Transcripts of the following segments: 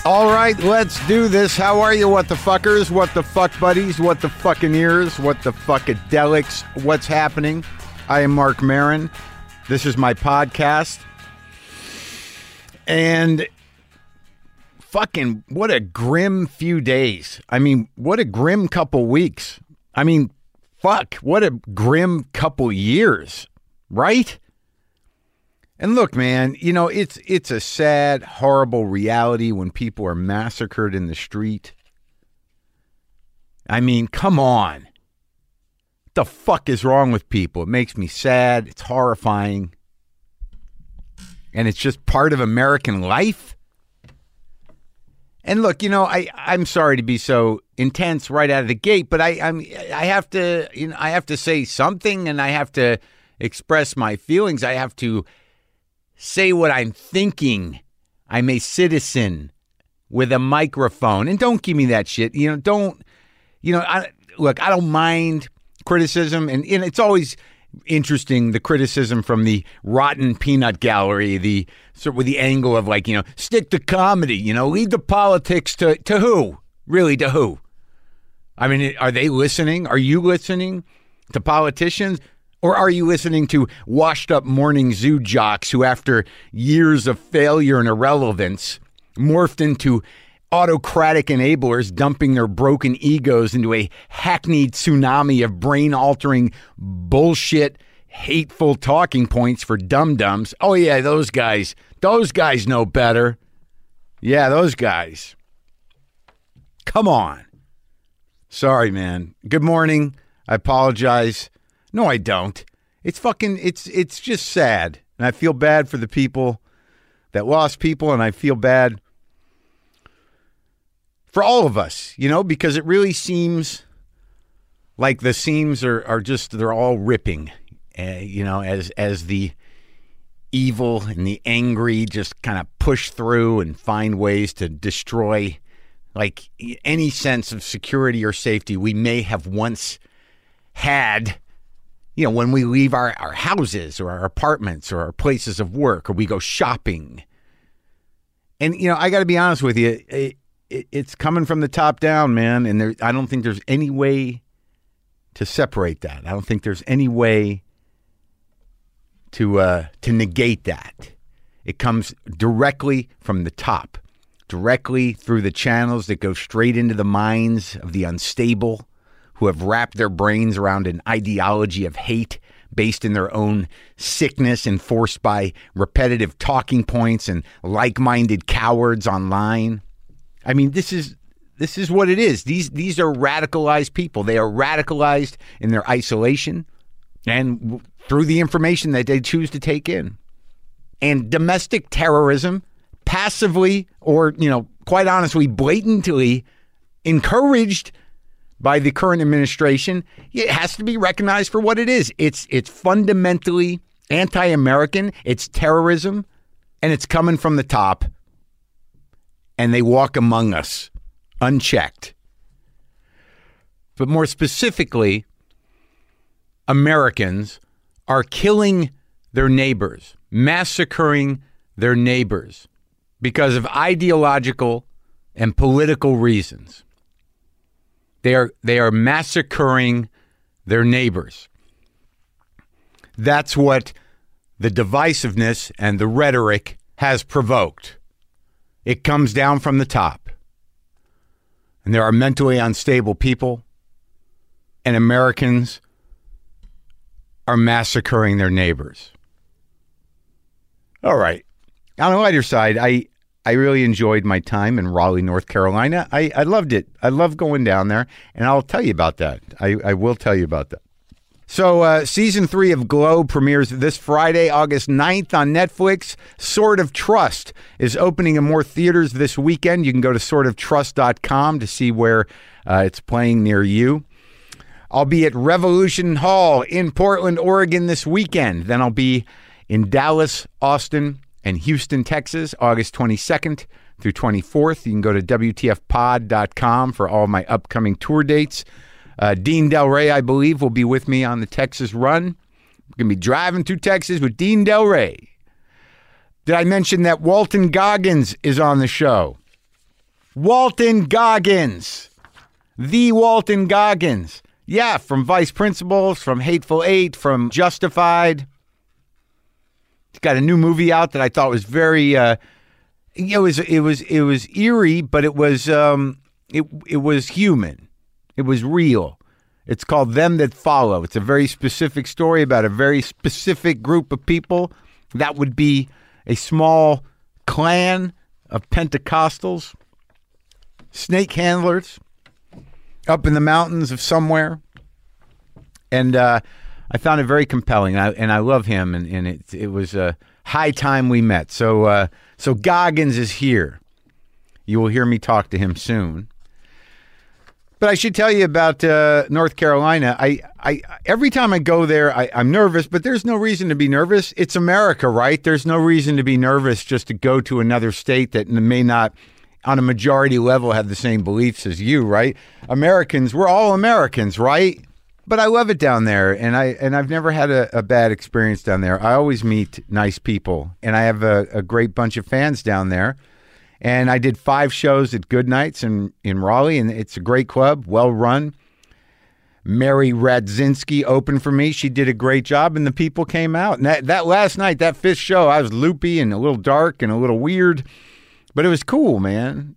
All right, let's do this. How are you, what the fuckers, what the fuck buddies, what the fucking ears, what the fuckadelics, what's happening? I am Mark Maron. This is my podcast. And fucking what a grim few days. I mean, what a grim couple weeks. I mean, fuck, what a grim couple years, right? And look, man, you know, it's a sad, horrible reality when people are massacred in the street. I mean, come on. What the fuck is wrong with people? It makes me sad. It's horrifying. And it's just part of American life. And look, you know, I'm sorry to be so intense right out of the gate, but I have to, you know, I have to say something, and I have to express my feelings. I have to say what I'm thinking. I'm a citizen with a microphone. And don't give me that shit. You know, I don't mind criticism. And it's always interesting, the criticism from the rotten peanut gallery, with the angle of like, you know, stick to comedy, you know, leave the politics to who? Really, to who? I mean, are they listening? Are you listening to politicians? Or are you listening to washed-up morning zoo jocks who, after years of failure and irrelevance, morphed into autocratic enablers, dumping their broken egos into a hackneyed tsunami of brain-altering bullshit, hateful talking points for dum-dums? Oh, yeah, those guys know better. Yeah, those guys. Come on. Sorry, man. Good morning. I apologize. No, I don't. It's just sad. And I feel bad for the people that lost people, and I feel bad for all of us, you know, because it really seems like the seams are just, they're all ripping, you know, as the evil and the angry just kind of push through and find ways to destroy like any sense of security or safety we may have once had. You know, when we leave our houses or our apartments or our places of work, or we go shopping. And, you know, I got to be honest with you, it's coming from the top down, man. And I don't think there's any way to separate that. I don't think there's any way to negate that. It comes directly from the top, directly through the channels that go straight into the minds of the unstable, who have wrapped their brains around an ideology of hate based in their own sickness, enforced by repetitive talking points and like-minded cowards online. I mean, this is what it is. These are radicalized people. They are radicalized in their isolation and through the information that they choose to take in. And domestic terrorism, passively or, you know, quite honestly, blatantly encouraged by the current administration, it has to be recognized for what it is. It's fundamentally anti-American. It's terrorism, and it's coming from the top. And they walk among us unchecked. But more specifically, Americans are killing their neighbors, massacring their neighbors because of ideological and political reasons. They are massacring their neighbors. That's what the divisiveness and the rhetoric has provoked. It comes down from the top. And there are mentally unstable people, and Americans are massacring their neighbors. All right. On the lighter side, I really enjoyed my time in Raleigh, North Carolina. I loved it. I love going down there, and I'll tell you about that. I will tell you about that. So season 3 of Glow premieres this Friday, August 9th on Netflix. Sword of Trust is opening in more theaters this weekend. You can go to swordoftrust.com to see where it's playing near you. I'll be at Revolution Hall in Portland, Oregon this weekend. Then I'll be in Dallas, Austin, and Houston, Texas, August 22nd through 24th. You can go to WTFpod.com for all my upcoming tour dates. Dean Del Rey, I believe, will be with me on the Texas run. We're going to be driving through Texas with Dean Del Rey. Did I mention that Walton Goggins is on the show? Walton Goggins. The Walton Goggins. Yeah, from Vice Principals, from Hateful Eight, from Justified. He's got a new movie out that I thought was very it was eerie, but it was human. It was real. It's called Them That Follow. It's a very specific story about a very specific group of people. That would be a small clan of Pentecostals, snake handlers, up in the mountains of somewhere. And I found it very compelling, and I love him, and it was a high time we met. So Goggins is here. You will hear me talk to him soon. But I should tell you about North Carolina. I every time I go there, I'm nervous, but there's no reason to be nervous. It's America, right? There's no reason to be nervous just to go to another state that may not, on a majority level, have the same beliefs as you, right? Americans, we're all Americans, right? But I love it down there, and I've never had a bad experience down there. I always meet nice people, and I have a great bunch of fans down there. And I did 5 shows at Good Nights in Raleigh, and it's a great club, well run. Mary Radzinski opened for me. She did a great job, and the people came out. And that last night, that 5th show, I was loopy and a little dark and a little weird, but it was cool, man.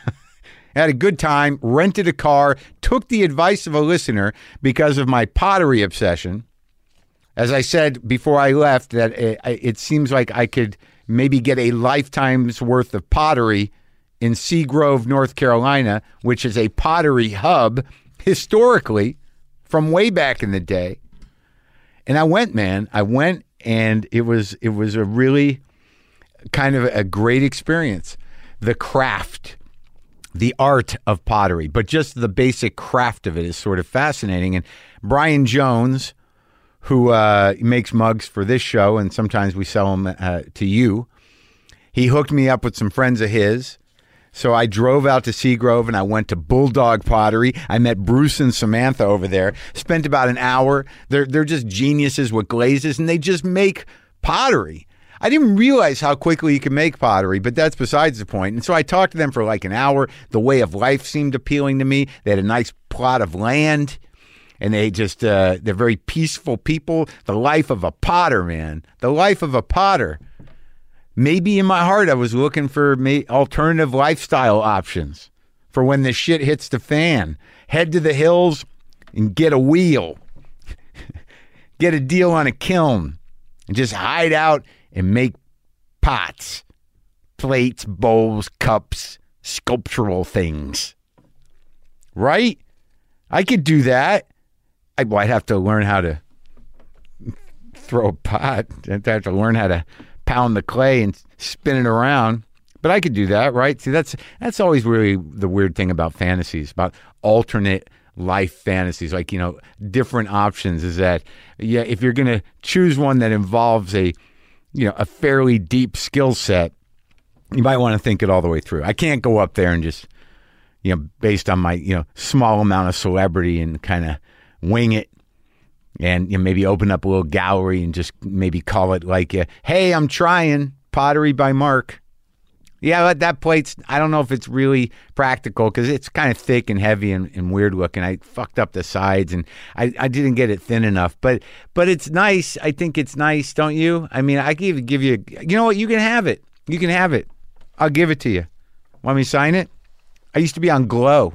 I had a good time, rented a car, took the advice of a listener because of my pottery obsession. As I said before I left, that it seems like I could maybe get a lifetime's worth of pottery in Seagrove, North Carolina, which is a pottery hub historically from way back in the day. And I went, man. I went, and it was a really kind of a great experience. The craft, the art of pottery, but just the basic craft of it is sort of fascinating. And Brian Jones, who makes mugs for this show, and sometimes we sell them to you. He hooked me up with some friends of his. So I drove out to Seagrove, and I went to Bulldog Pottery. I met Bruce and Samantha over there, spent about an hour. They're just geniuses with glazes, and they just make pottery. I didn't realize how quickly you can make pottery, but that's besides the point. And so I talked to them for like an hour. The way of life seemed appealing to me. They had a nice plot of land. And they're very peaceful people. The life of a potter, man. The life of a potter. Maybe in my heart, I was looking for alternative lifestyle options for when the shit hits the fan. Head to the hills and get a wheel. Get a deal on a kiln. And just hide out and make pots, plates, bowls, cups, sculptural things. Right? I could do that. I'd have to learn how to throw a pot. I'd have to learn how to pound the clay and spin it around. But I could do that, right? See, that's always really the weird thing about fantasies, about alternate life fantasies, like, different options, is that, yeah, if you're going to choose one that involves a fairly deep skill set, you might want to think it all the way through. I can't go up there and just, based on my, small amount of celebrity and kind of wing it, and maybe open up a little gallery and just maybe call it like, hey, I'm trying Pottery by Mark. Yeah, that plate's, I don't know if it's really practical because it's kind of thick and heavy and weird looking. I fucked up the sides, and I didn't get it thin enough. But it's nice. I think it's nice, don't you? I mean, I give you, you know what? You can have it. You can have it. I'll give it to you. Want me to sign it? I used to be on Glow.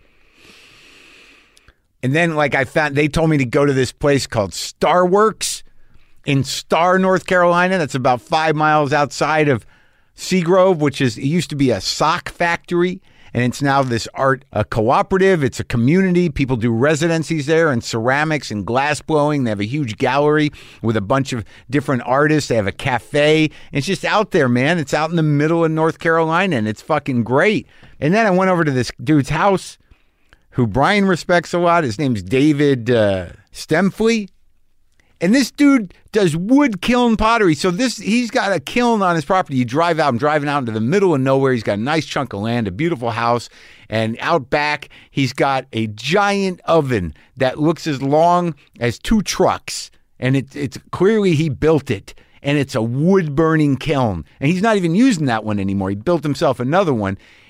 And then, they told me to go to this place called Starworks in Star, North Carolina. That's about 5 miles outside of Seagrove, it used to be a sock factory, and it's now this art cooperative. It's a community. People do residencies there and ceramics and glass blowing. They have a huge gallery with a bunch of different artists. They have a cafe. It's just out there, man. It's out in the middle of North Carolina, and it's fucking great. And then I went over to this dude's house who Brian respects a lot. His name's David Stemfley. And this dude does wood kiln pottery. So he's got a kiln on his property. You drive out, I'm driving out into the middle of nowhere. He's got a nice chunk of land, a beautiful house. And out back, he's got a giant oven that looks as long as 2 trucks. And it's clearly he built it. And it's a wood-burning kiln. And he's not even using that one anymore. He built himself another one.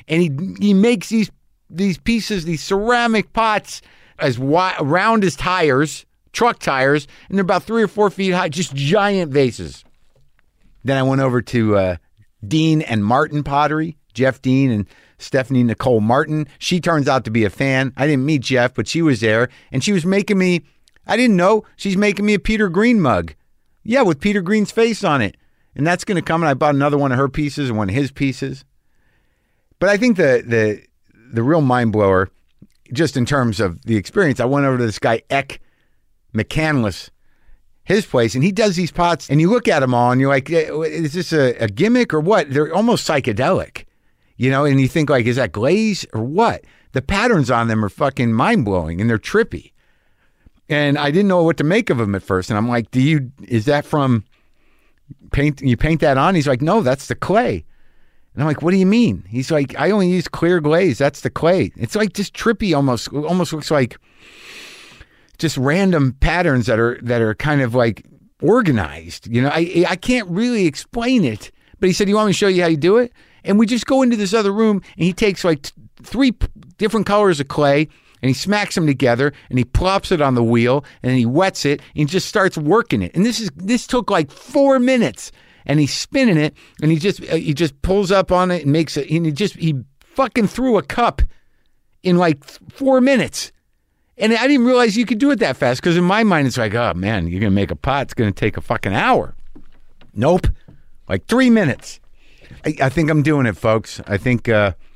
and he makes these pieces, these ceramic pots as round as tires, truck tires, and they're about 3 or 4 feet high, just giant vases. Then I went over to Dean and Martin Pottery, Jeff Dean and Stephanie Nicole Martin. She turns out to be a fan. I didn't meet Jeff, but she was there, and she was making me, I didn't know, she's making me a Peter Green mug. Yeah, with Peter Green's face on it. And that's going to come, and I bought another one of her pieces and one of his pieces. But I think the real mind blower, just in terms of the experience, I went over to this guy, Eck McCandless, his place, and he does these pots, and you look at them all, and you're like, is this a gimmick or what? They're almost psychedelic, and you think, like, is that glaze or what? The patterns on them are fucking mind-blowing, and they're trippy. And I didn't know what to make of them at first, and I'm like, is that from paint? You paint that on? He's like, no, that's the clay. And I'm like, what do you mean? He's like, I only use clear glaze. That's the clay. It's like just trippy, almost looks like just random patterns that are kind of like organized. I can't really explain it. But he said, you want me to show you how you do it? And we just go into this other room, and he takes like 3 different colors of clay, and he smacks them together, and he plops it on the wheel, and then he wets it, and he just starts working it. And this took like 4 minutes. And he's spinning it, and he just pulls up on it and makes it. And he fucking threw a cup in like 4 minutes, and I didn't realize you could do it that fast. Because in my mind, it's like, oh man, you're gonna make a pot. It's gonna take a fucking hour. Nope, like 3 minutes. I think I'm doing it, folks. I think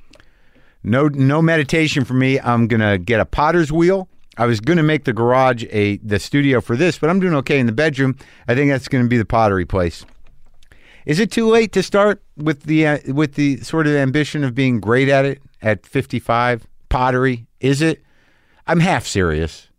no meditation for me. I'm gonna get a potter's wheel. I was gonna make the garage the studio for this, but I'm doing okay in the bedroom. I think that's gonna be the pottery place. Is it too late to start with the sort of ambition of being great at it at 55? Pottery, is it? I'm half serious.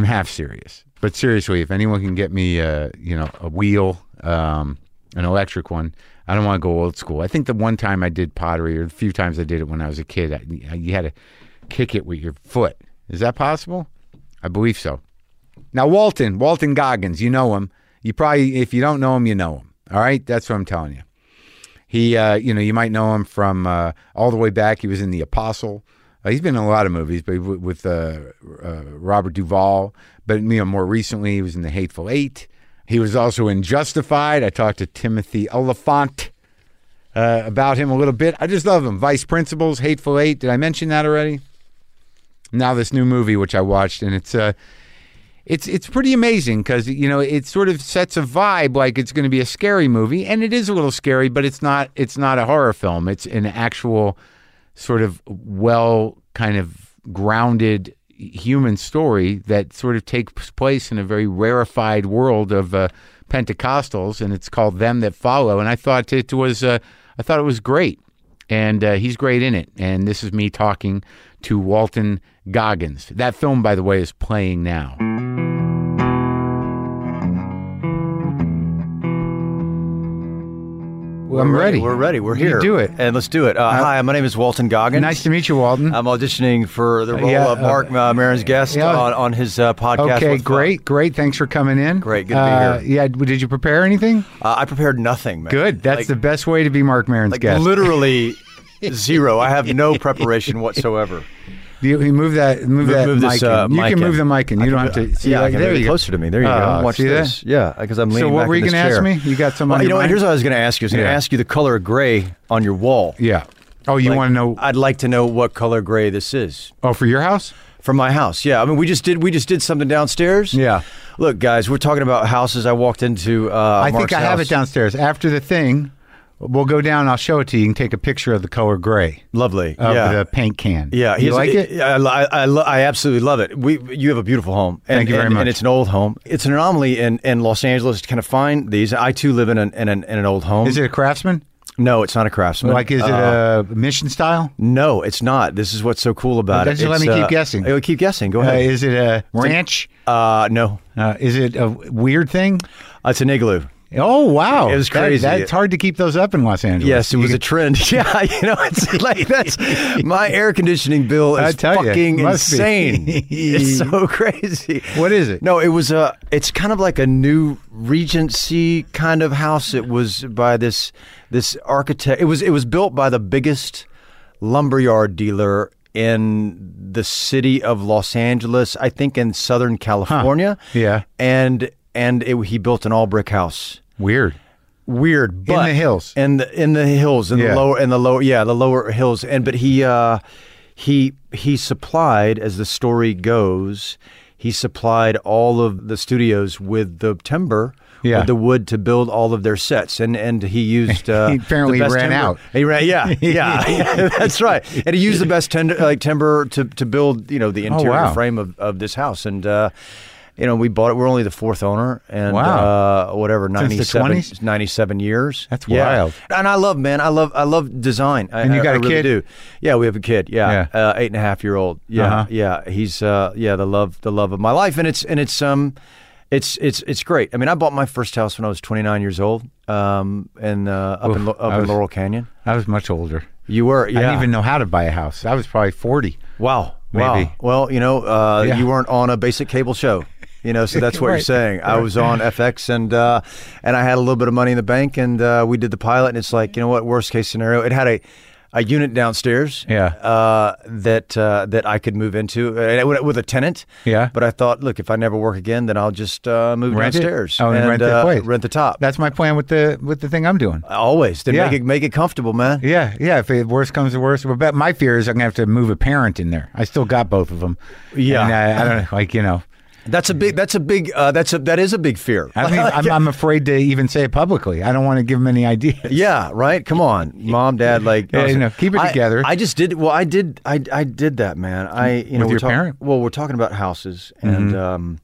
But seriously, if anyone can get me, a wheel, an electric one, I don't want to go old school. I think the one time I did pottery, or the few times I did it when I was a kid, you had to kick it with your foot. Is that possible? I believe so. Now, Walton Goggins, you know him. You probably, if you don't know him, you know him. All right, that's what I'm telling you. He, you might know him from all the way back. He was in The Apostle. He's been in a lot of movies, but with Robert Duvall. But more recently, he was in The Hateful Eight. He was also in Justified. I talked to Timothy Oliphant about him a little bit. I just love him. Vice Principals, Hateful Eight. Did I mention that already? Now this new movie, which I watched, and it's pretty amazing because, it sort of sets a vibe like it's going to be a scary movie, and it is a little scary, but it's not a horror film. It's an actual sort of kind of grounded human story that sort of takes place in a very rarefied world of Pentecostals, and it's called Them That Follow. And I thought it was great, and he's great in it. And this is me talking to Walton Goggins. That film, by the way, is playing now. Well, I'm ready. We're ready. We're here. Do it. And let's do it. Hi, my name is Walton Goggins. Nice to meet you, Walton. I'm auditioning for the role of Mark Maron's guest on his podcast. Okay, great. Thanks for coming in. Great, good to be here. Yeah, did you prepare anything? I prepared nothing, man. Good. That's the best way to be Mark Maron's guest. Literally zero. I have no preparation whatsoever. You move that mic in. You can move the mic in. You don't have to. See, I can move it closer to me. There you go. Watch this. That? Yeah, because I'm leaning back. So what were you going to ask me? You got some on your mind? Here's what I was going to ask you. I was going to ask you the color of gray on your wall. Yeah. Oh, you want to know? I'd like to know what color gray this is. Oh, for your house? For my house, yeah. I mean, we just did something downstairs. Yeah. Look, guys, we're talking about houses. I walked into I Mark's think I have house. it downstairs. After the thing, we'll go down. I'll show it to you. You can take a picture of the color gray. Lovely. Of the paint can. Yeah. You like it? I absolutely love it. You have a beautiful home. Thank you very much. And it's an old home. It's an anomaly in Los Angeles to kind of find these. I, too, live in an old home. Is it a Craftsman? No, it's not a Craftsman. Is it a Mission style? No, it's not. This is what's so cool about it. Just let me keep guessing. Keep guessing. Go ahead. Is it a ranch? No. Is it a weird thing? It's an igloo. Oh, wow. It was crazy. It's hard to keep those up in Los Angeles. Yes, it was a trend. Yeah, it's like my air conditioning bill is fucking insane. It's so crazy. What is it? No, it's kind of like a new Regency kind of house. It was by this architect. It was built by the biggest lumberyard dealer in the city of Los Angeles, I think in Southern California. Huh. Yeah. And he built an all brick house. Weird, but in the hills. In the hills, the lower hills. But he supplied, as the story goes, he supplied all of the studios with the timber. Yeah. With the wood to build all of their sets, and he used. He apparently the best ran timber. out. He ran, yeah, that's right. And he used the best timber to build, the interior frame of this house, and we bought it. We're only the fourth owner, and whatever, 97 years. That's wild. And I love design. And you got a really kid? Do. Yeah, we have a kid. Yeah, 8.5-year-old. Yeah, yeah. He's the love of my life, and it's great. I mean, I bought my first house when I was 29 years old, up in Laurel Canyon. I was much older. You were, yeah. I didn't even know how to buy a house. I was probably 40. Wow. Maybe. Wow. Well, you weren't on a basic cable show, so that's what you're saying. I was on FX, and I had a little bit of money in the bank, and we did the pilot, and it's like, worst case scenario, it had a unit downstairs that I could move into with a tenant. Yeah. But I thought, look, if I never work again, then I'll just move downstairs. And rent the place. Rent the top. That's my plan with the thing I'm doing. Always. Then make it comfortable, man. Yeah. Yeah. If the worst comes to worst, but my fear is I'm gonna have to move a parent in there. I still got both of them. Yeah. And I don't know, That is a big fear. I mean, I'm afraid to even say it publicly. I don't want to give them any ideas. Yeah, right. Come on, Mom, Dad. Keep it together. I just did. Well, I did that, man. With your parent. Well, we're talking about houses, and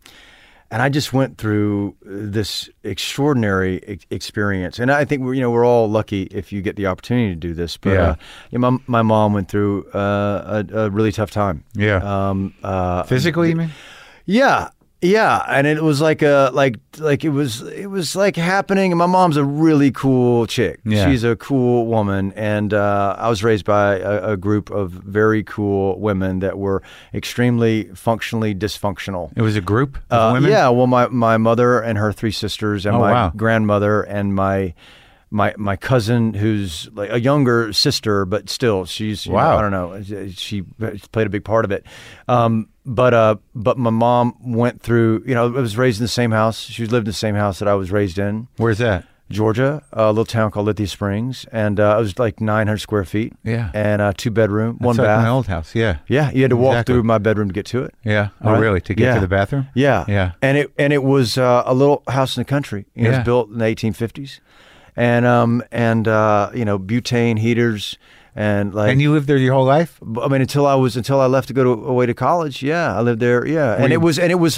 I just went through this extraordinary experience, and I think we're all lucky if you get the opportunity to do this. But my mom went through a really tough time. Yeah. Physically, you mean? Yeah, and it was like it was like happening. And my mom's a really cool chick. Yeah. She's a cool woman, and I was raised by a group of very cool women that were extremely functionally dysfunctional. It was a group of women? Yeah, well, my mother and her three sisters, and my grandmother, and my cousin, who's like a younger sister, but still, she's I don't know. She played a big part of it. But my mom went through. I was raised in the same house. She lived in the same house that I was raised in. Where's that? Georgia, a little town called Lithia Springs, and it was like 900 square feet. Yeah, and 2-bedroom, That's one like bath. My old house. Yeah, yeah. You had to walk through my bedroom to get to it. Yeah. Oh, right? Really? To get to the bathroom? Yeah, yeah. And it was a little house in the country. It was built in the 1850s. And butane heaters, and you lived there your whole life? I mean, until I left to go away to college. Yeah, I lived there. Yeah, and it was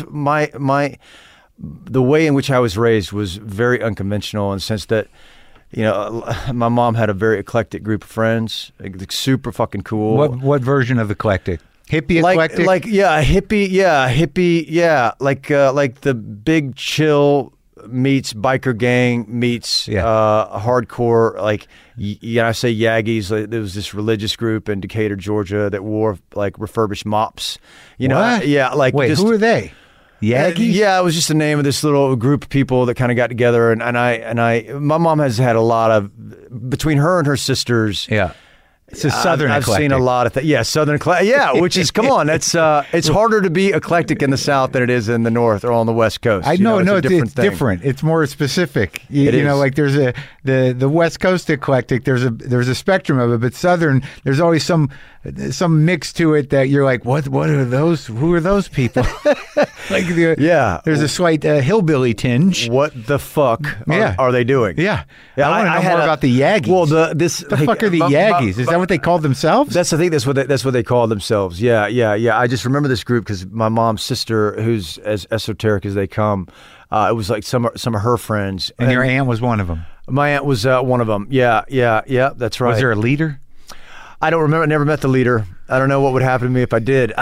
the way in which I was raised was very unconventional in the sense that, my mom had a very eclectic group of friends, like super fucking cool. What version of eclectic? Hippie eclectic? Hippie, yeah, like the big chill meets biker gang meets hardcore, like I say Yaggies. Like, there was this religious group in Decatur, Georgia that wore like refurbished mops. What? Yeah, like wait, who are they? Yaggies? Yeah, it was just the name of this little group of people that kind of got together, and my mom has had a lot of, between her and her sisters. Yeah. It's a Southern I've eclectic. seen a lot of things. Yeah, Southern eclectic. Yeah, which is, come on, that's it's harder to be eclectic in the South than it is in the North or on the West Coast. It's different. It's more specific. Like there's the West Coast eclectic. There's a spectrum of it, but Southern, there's always some mix to it that you're like, what are those? Who are those people? There's a slight hillbilly tinge. What the fuck are they doing? Yeah. I want to know more about the Yaggies. Well, the fuck are the Yaggies? Is that what they called themselves? That's what they called themselves. Yeah. I just remember this group because my mom's sister, who's as esoteric as they come, it was like some of her friends. And your aunt was one of them. My aunt was one of them. Yeah. That's right. Was there a leader? I don't remember. I never met the leader. I don't know what would happen to me if I did.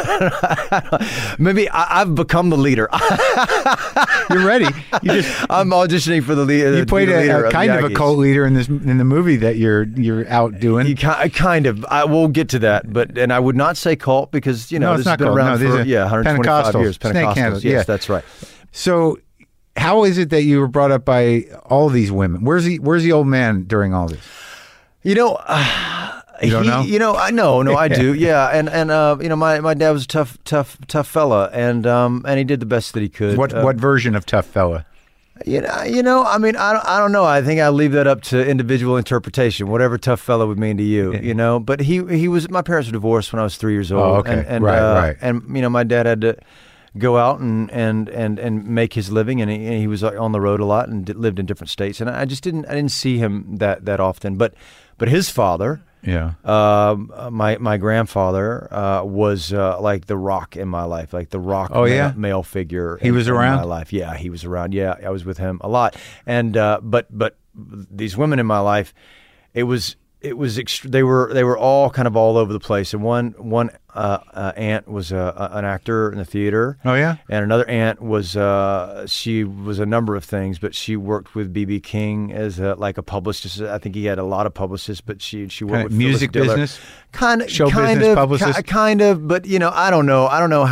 Maybe I've become the leader. You're ready. I'm auditioning for the leader. You played a kind of a cult leader in the movie that you're out doing. Kind of. We'll get to that, and I would not say cult because this has been cult. around for 125 years. Pentecostals. Yes, that's right. So, how is it that you were brought up by all these women? Where's the old man during all this? You don't know? You know, I know. No, I do. Yeah, and you know, my dad was a tough fella, and he did the best that he could. What version of tough fella? You know. I mean, I don't know. I think I leave that up to individual interpretation. Whatever tough fella would mean to you, you know. But he was. My parents were divorced when I was 3 years old. Oh, okay. And, right. And you know, my dad had to go out and make his living, and he was on the road a lot and lived in different states. And I didn't see him that often. But his father. Yeah. My grandfather was like the rock in my life, like the rock male figure. He was around? In my life. Yeah, he was around. Yeah, I was with him a lot. And but these women in my life, they were all kind of all over the place. And one aunt was an actor in the theater. Oh yeah. And another aunt was she was a number of things, but she worked with B.B. King as like a publicist. I think he had a lot of publicists, but she worked kind with of music Phyllis Diller. business, show business publicist, kind of. But you know, I don't know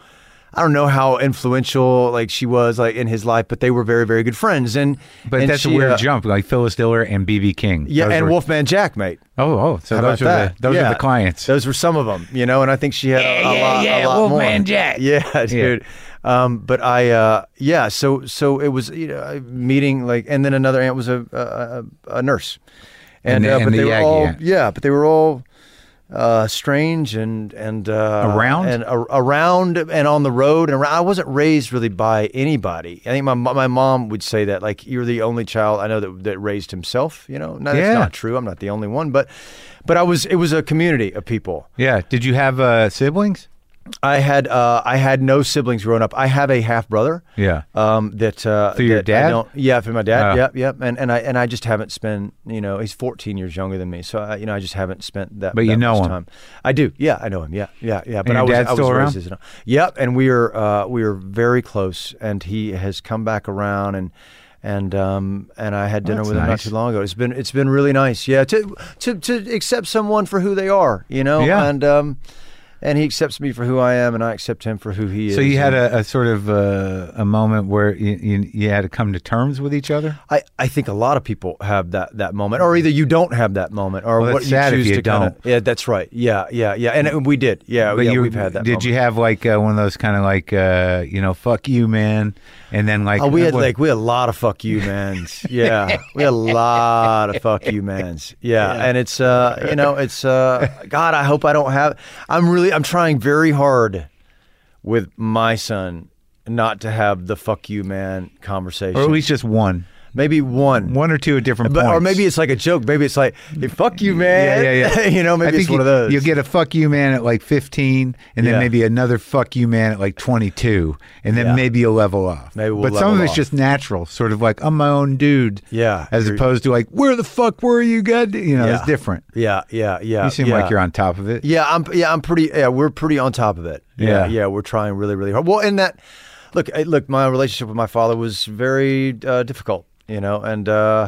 how influential like she was like in his life, but they were very, very good friends. But that's a weird jump, like Phyllis Diller and B.B. King. Yeah, and Wolfman Jack, mate. Oh, so those are the clients. Those were some of them, you know. And I think she had a lot Wolfman more. Jack. Yeah, dude. But I so it was, you know, meeting like, and then another aunt was a nurse, and but they were all but they were all strange and around and on the road and around. I wasn't raised really by anybody. I think my mom would say that, like, you're the only child I know that raised himself. You know, no, that's not true. I'm not the only one, but it was a community of people. Yeah. Did you have siblings? I had no siblings growing up. I have a half brother. Yeah. For your dad? For my dad. Yep. And I just haven't spent. You know, he's 14 years younger than me, so I just haven't spent that. But you know him. Time. I do. Yeah, I know him. Yeah. But your dad's still around? Yep. And we are very close, and he has come back around and I had dinner with him not too long ago. It's been really nice. Yeah. To accept someone for who they are. You know. Yeah. And he accepts me for who I am, and I accept him for who he is. So you had a sort of a moment where you had to come to terms with each other? I think a lot of people have that moment, or either you don't have that moment, or what you choose to don't. Yeah, that's right. Yeah. And we did. Yeah, but we've had that. Did you have like one of those kind of like fuck you, man, and then like we had a lot of fuck you, mans. Yeah, we had a lot of fuck you, mans. Yeah, and it's God, I hope I don't have. I'm trying very hard with my son not to have the fuck you, man conversation. Or at least just one. Maybe one or two at different points. Or maybe it's like a joke. Maybe it's like, hey, fuck you, man. Yeah. You know, maybe it's one of those. You get a fuck you, man, at like 15, and then maybe another fuck you, man, at like 22, and then maybe you'll level off. But some of it's just natural, sort of like, I'm my own dude. Yeah. As opposed to like, where the fuck were you, God? You know, it's different. Yeah. You seem like you're on top of it. I'm pretty, we're pretty on top of it. Yeah, we're trying really, really hard. Well, and that, look, my relationship with my father was very difficult. You know, and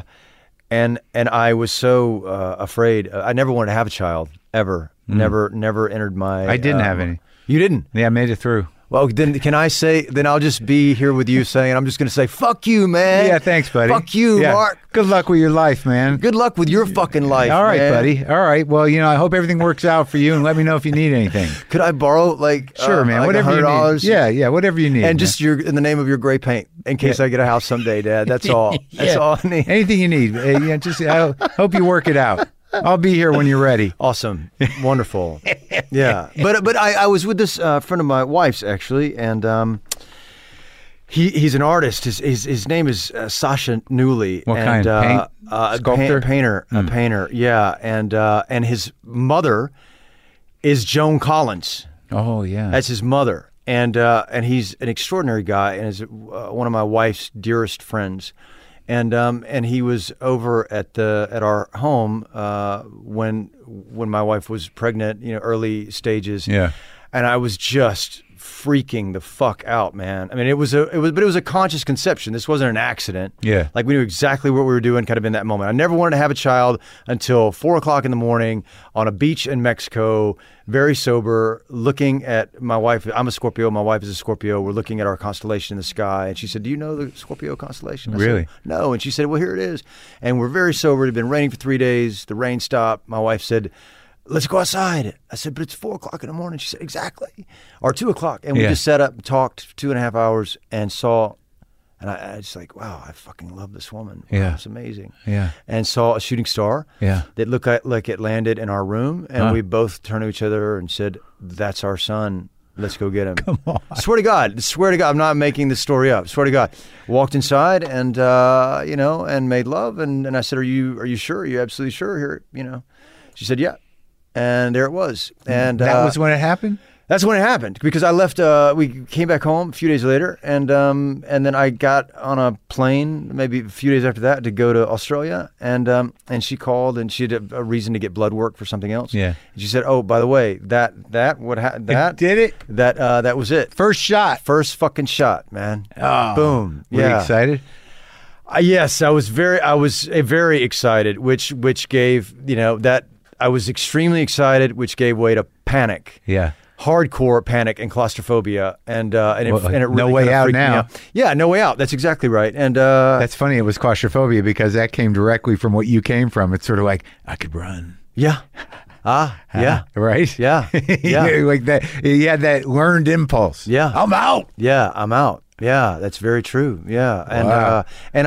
I was so afraid. I never wanted to have a child ever. Never entered my. I didn't have any. You didn't? Yeah, I made it through. Well, then can I say? Then I'll just be here with you saying, I'm just going to say, "Fuck you, man." Yeah, thanks, buddy. Fuck you, Mark. Good luck with your life, man. Good luck with your fucking life. All right, man. buddy. All right. Well, I hope everything works out for you, and let me know if you need anything. Could I borrow Sure, man. like whatever $100? you need. Yeah, whatever you need. And just in the name of your gray paint, in case I get a house someday, Dad. That's all. That's all I need. Anything you need. I hope you work it out. I'll be here when you're ready. Awesome. Wonderful. Yeah. But I was with this friend of my wife's, actually, and he's an artist. His name is Sasha Newley. What kind? Sculptor? Painter. A painter, yeah. And his mother is Joan Collins. Oh, yeah. That's his mother. And he's an extraordinary guy and is one of my wife's dearest friends. And he was over at our home when my wife was pregnant, early stages. Yeah. And I was just freaking the fuck out, man. I mean, it was a conscious conception. This wasn't an accident. Yeah. Like, we knew exactly what we were doing kind of in that moment. I never wanted to have a child until 4:00 in the morning on a beach in Mexico, very sober, looking at my wife. I'm a Scorpio. My wife is a Scorpio. We're looking at our constellation in the sky. And she said, "Do you know the Scorpio constellation?" I Really? said, "No." And she said, "Well, here it is." And we're very sober. It had been raining for 3 days. The rain stopped. My wife said, let's go outside. I said, but it's 4:00 in the morning. She said, exactly. Or 2:00. And we just sat up and talked 2.5 hours and saw, and I just like, wow, I fucking love this woman. Wow, it's amazing. Yeah. And saw a shooting star that looked like it landed in our room. And we both turned to each other and said, that's our son. Let's go get him. Come on. Swear to God, I'm not making this story up. Swear to God. Walked inside and, and made love. And I said, are you sure? Are you absolutely sure here? She said, yeah. And there it was. And that was when it happened? That's when it happened, because I left, we came back home a few days later, and then I got on a plane maybe a few days after that to go to Australia, and she called, and she had a reason to get blood work for something else. Yeah. And she said, oh, by the way, that did it? That was it. First shot. First fucking shot, man. Oh. Boom. Were you excited? Yes, I was very excited, which gave, that I was extremely excited, which gave way to panic. Yeah. Hardcore panic and claustrophobia, and it really no way out now. Yeah, no way out. That's exactly right. And that's funny. It was claustrophobia because that came directly from what you came from. It's sort of like, I could run. Yeah. Yeah. Right. Yeah. Yeah. Like that. You had that learned impulse. Yeah. I'm out. Yeah, I'm out. Yeah, that's very true. Yeah. And wow.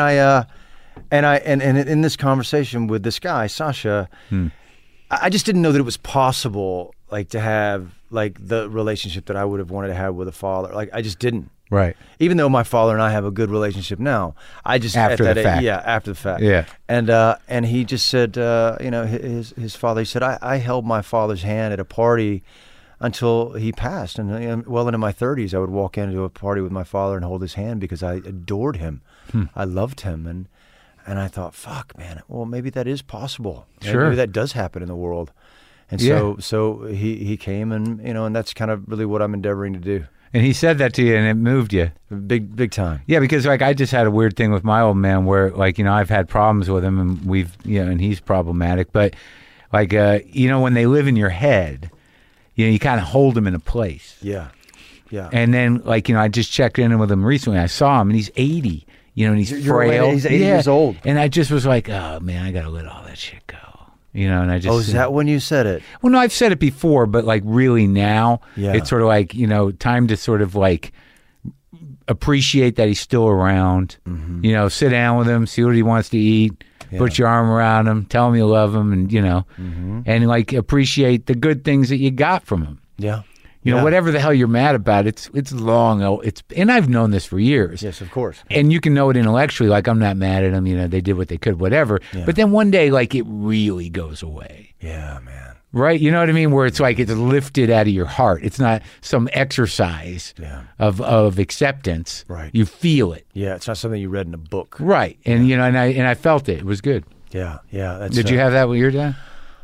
And in this conversation with this guy, Sasha, I just didn't know that it was possible, like, to have like the relationship that I would have wanted to have with a father. Like, I just didn't. Right. Even though my father and I have a good relationship now, I just after the fact. Yeah, after the fact. Yeah. And he just said, his father. He said, I held my father's hand at a party until he passed, and well into my 30s, I would walk into a party with my father and hold his hand because I adored him. I loved him, and I thought, fuck, man. Well, maybe that is possible. Sure. Maybe that does happen in the world. And so he came, and and that's kind of really what I'm endeavoring to do. And he said that to you, and it moved you big time. Yeah, because like I just had a weird thing with my old man where like I've had problems with him, and we've and he's problematic. But like when they live in your head, you kind of hold them in a place. Yeah, yeah. And then like I just checked in with him recently. I saw him, and he's 80. And he's frail. He's 80 years old. And I just was like, oh man, I gotta let all that shit go. And I just... Oh, is that when you said it? Well, no, I've said it before, but like really now, it's sort of like, time to sort of like appreciate that he's still around, sit down with him, see what he wants to eat, put your arm around him, tell him you love him, and, and like appreciate the good things that you got from him. Yeah. Whatever the hell you're mad about, it's long. And I've known this for years. Yes, of course. And you can know it intellectually, like I'm not mad at them. They did what they could, whatever. Yeah. But then one day, like it really goes away. Yeah, man. Right? You know what I mean? Where it's like it's lifted out of your heart. It's not some exercise of acceptance. Right. You feel it. Yeah, it's not something you read in a book. Right. And and I felt it. It was good. Yeah, yeah. Did you have that with your dad?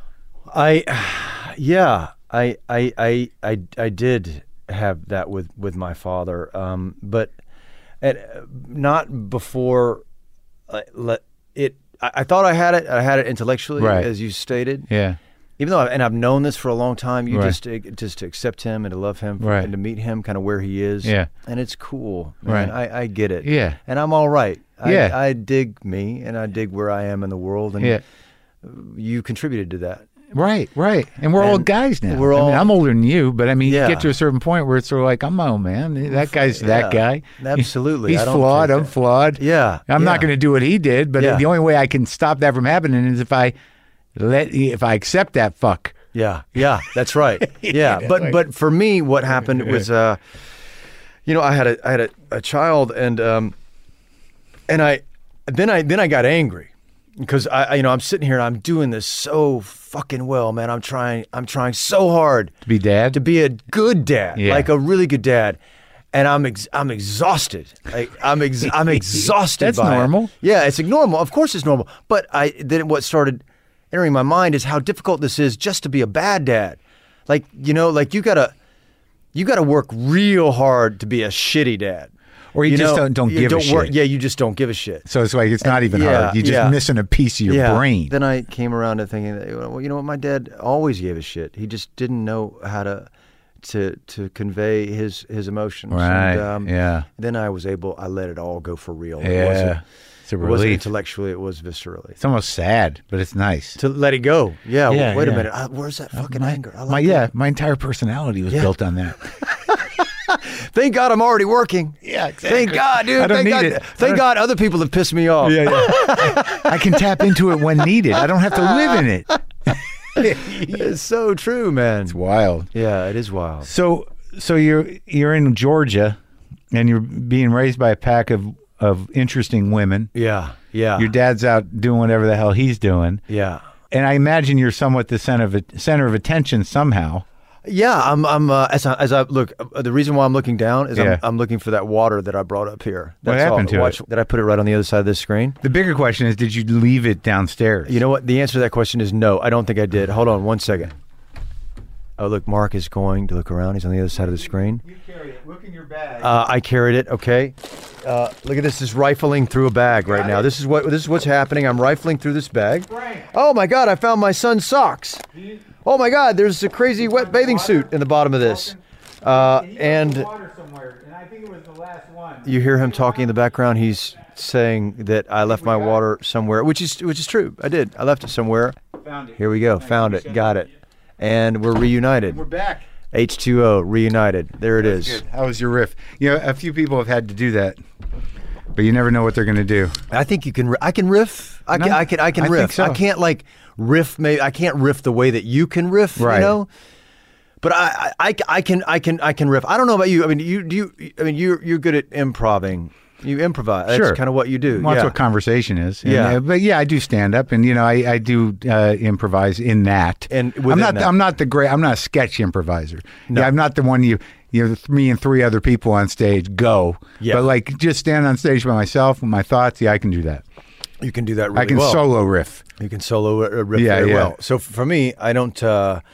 I did have that with my father, but not before it. I thought I had it. I had it intellectually, as you stated. Yeah. Even though I've known this for a long time, just to accept him and to love him and to meet him kind of where he is. Yeah. And it's cool. Man. Right. I get it. Yeah. And I'm all right. Yeah. I dig me, and I dig where I am in the world, and you contributed to that. Right. And we're all guys now. We're all, I'm older than you, but you get to a certain point where it's sort of like, I'm my own man. That guy's that guy. Absolutely. He's flawed. I'm flawed. Yeah. I'm not going to do what he did, but the only way I can stop that from happening is if I accept that fuck. Yeah. Yeah. That's right. Yeah. But for me, what happened was, I had a child, and I got angry. Because I'm sitting here and I'm doing this so fucking well, man. I'm trying so hard to be dad, to be a good dad, like a really good dad, and I'm exhausted. I'm exhausted. That's by normal. It. Yeah, it's normal. Of course, it's normal. But then what started entering my mind is how difficult this is just to be a bad dad. Like you gotta work real hard to be a shitty dad. Or you just don't give a shit. Yeah, you just don't give a shit. So it's like it's not even hard. You're just missing a piece of your brain. Then I came around to thinking that, well, you know what? My dad always gave a shit. He just didn't know how to to convey his emotions. Right. And, then I let it all go for real. Yeah. It wasn't intellectually, it was viscerally. It's almost sad, but it's nice. To let it go. Yeah, wait a minute. Where's that fucking anger? My entire personality was built on that. Thank God I'm already working. Yeah, exactly. Thank God, dude. I don't need it. Thank God other people have pissed me off. Yeah. I can tap into it when needed. I don't have to live in it. It's so true, man. It's wild. Yeah, it is wild. So you're in Georgia, and you're being raised by a pack of interesting women. Yeah. Your dad's out doing whatever the hell he's doing. Yeah. And I imagine you're somewhat the center of attention somehow. Yeah, I'm as I look, the reason why I'm looking down is I'm looking for that water that I brought up here. What happened to it? Did I put it right on the other side of this screen? The bigger question is, did you leave it downstairs? You know what? The answer to that question is no. I don't think I did. Hold on 1 second. Oh, look, Mark is going to look around. He's on the other side of the screen. You carry it. Look in your bag. I carried it. Okay. Look at this. This is rifling through a bag right now. This is what's happening. I'm rifling through this bag. Oh my God! I found my son's socks. Oh my God! There's a crazy wet bathing suit in the bottom of this. And I think it was the last one. You hear him talking in the background. He's saying that I left my water somewhere, which is true. I did. I left it somewhere. Found it. Here we go. Found it. Got it. And we're reunited. We're back. H2O, reunited. There it is. Good. How was your riff? You know, a few people have had to do that, but you never know what they're going to do. I think you can. I can riff. I can riff. Think so. I can't like riff. Maybe I can't riff the way that you can riff. Right. You know. But I can riff. I don't know about you. I mean, you're good at improvising. You improvise. That's Sure. kind of what you do. Well, that's what conversation is. Yeah. But yeah, I do stand up, and I do improvise in that. And I'm not a sketch improviser. No. Yeah, I'm not the one me and three other people on stage go. Yeah. But like just stand on stage by myself with my thoughts. Yeah, I can do that. You can do that really well. I can solo riff. You can solo riff very well. So for me, I don't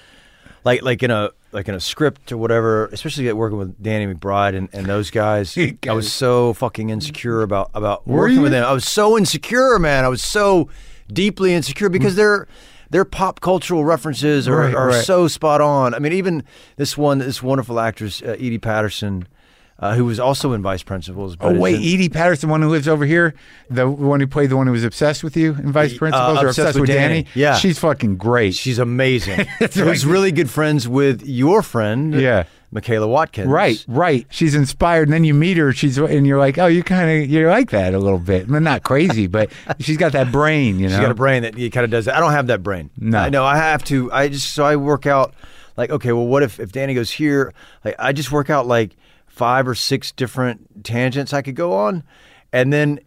like in a script or whatever, especially working with Danny McBride and those guys. I was so fucking insecure about working with them. I was so insecure, man. I was so deeply insecure because their pop cultural references are so spot on. I mean, even this wonderful actress, Edie Patterson, who was also in Vice Principals. Oh, wait, Edie Patterson, the one who lives over here? The one who played the one who was obsessed with you in Vice Principals? Or obsessed with Danny? Yeah. She's fucking great. She's amazing. Who's really good friends with your friend, Michaela Watkins. Right. She's inspired, and then you meet her, and you're like, oh, you're like that a little bit. I mean, not crazy, but she's got that brain, you know? She's got a brain that kind of does that. I don't have that brain. No. I have to. I work out, like, okay, well, what if Danny goes here? Like, I just work out, like, 5 or 6 different tangents I could go on, and then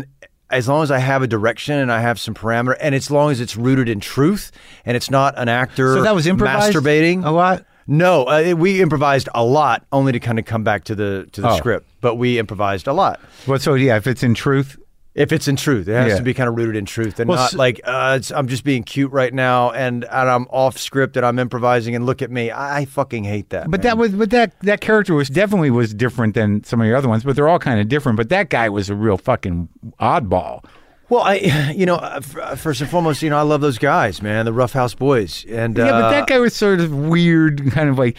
as long as I have a direction and I have some parameter, and as long as it's rooted in truth and it's not an actor so that was improvised masturbating a lot. No, we improvised a lot, only to kind of come back to the script, but we improvised a lot. Well, so yeah, if it's in truth. If it's in truth, it has to be kind of rooted in truth, and not like I'm just being cute right now, and I'm off script and I'm improvising, and look at me. I fucking hate that. But man. that character was definitely different than some of your other ones. But they're all kind of different. But that guy was a real fucking oddball. Well, first and foremost, I love those guys, man, the Rough House Boys, and but that guy was sort of weird, kind of like,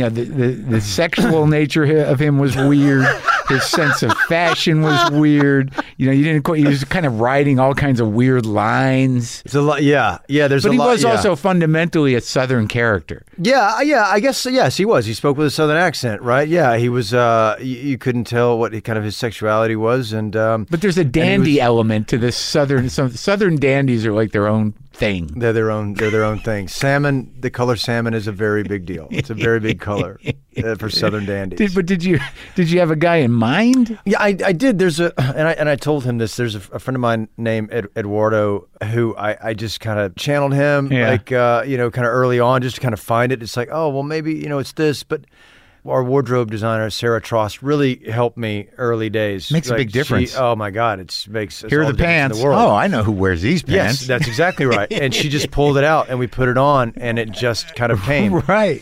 the sexual nature of him was weird. His sense of fashion was weird. He was kind of writing all kinds of weird lines. It's a lot, yeah. There's but a lot. But he was also fundamentally a Southern character. Yeah. I guess yes, he was. He spoke with a Southern accent, right? Yeah, he was. You couldn't tell what kind of his sexuality was, and but there's a dandy element to this. Southern dandies are like their own thing. They're their own thing. Salmon, the color salmon is a very big deal. It's a very big color for Southern dandies. Did you have a guy in mind? Yeah, I did. And I told him this. There's a friend of mine named Eduardo who I just kind of channeled him, like kind of early on, just to kind of find it. It's like, oh well, maybe it's this, but. Our wardrobe designer, Sarah Trost, really helped me early days. Makes a big difference. Oh, my God. Makes Here are the pants. In the world. Oh, I know who wears these pants. Yes, that's exactly right. And she just pulled it out, and we put it on, and it just kind of came. Right.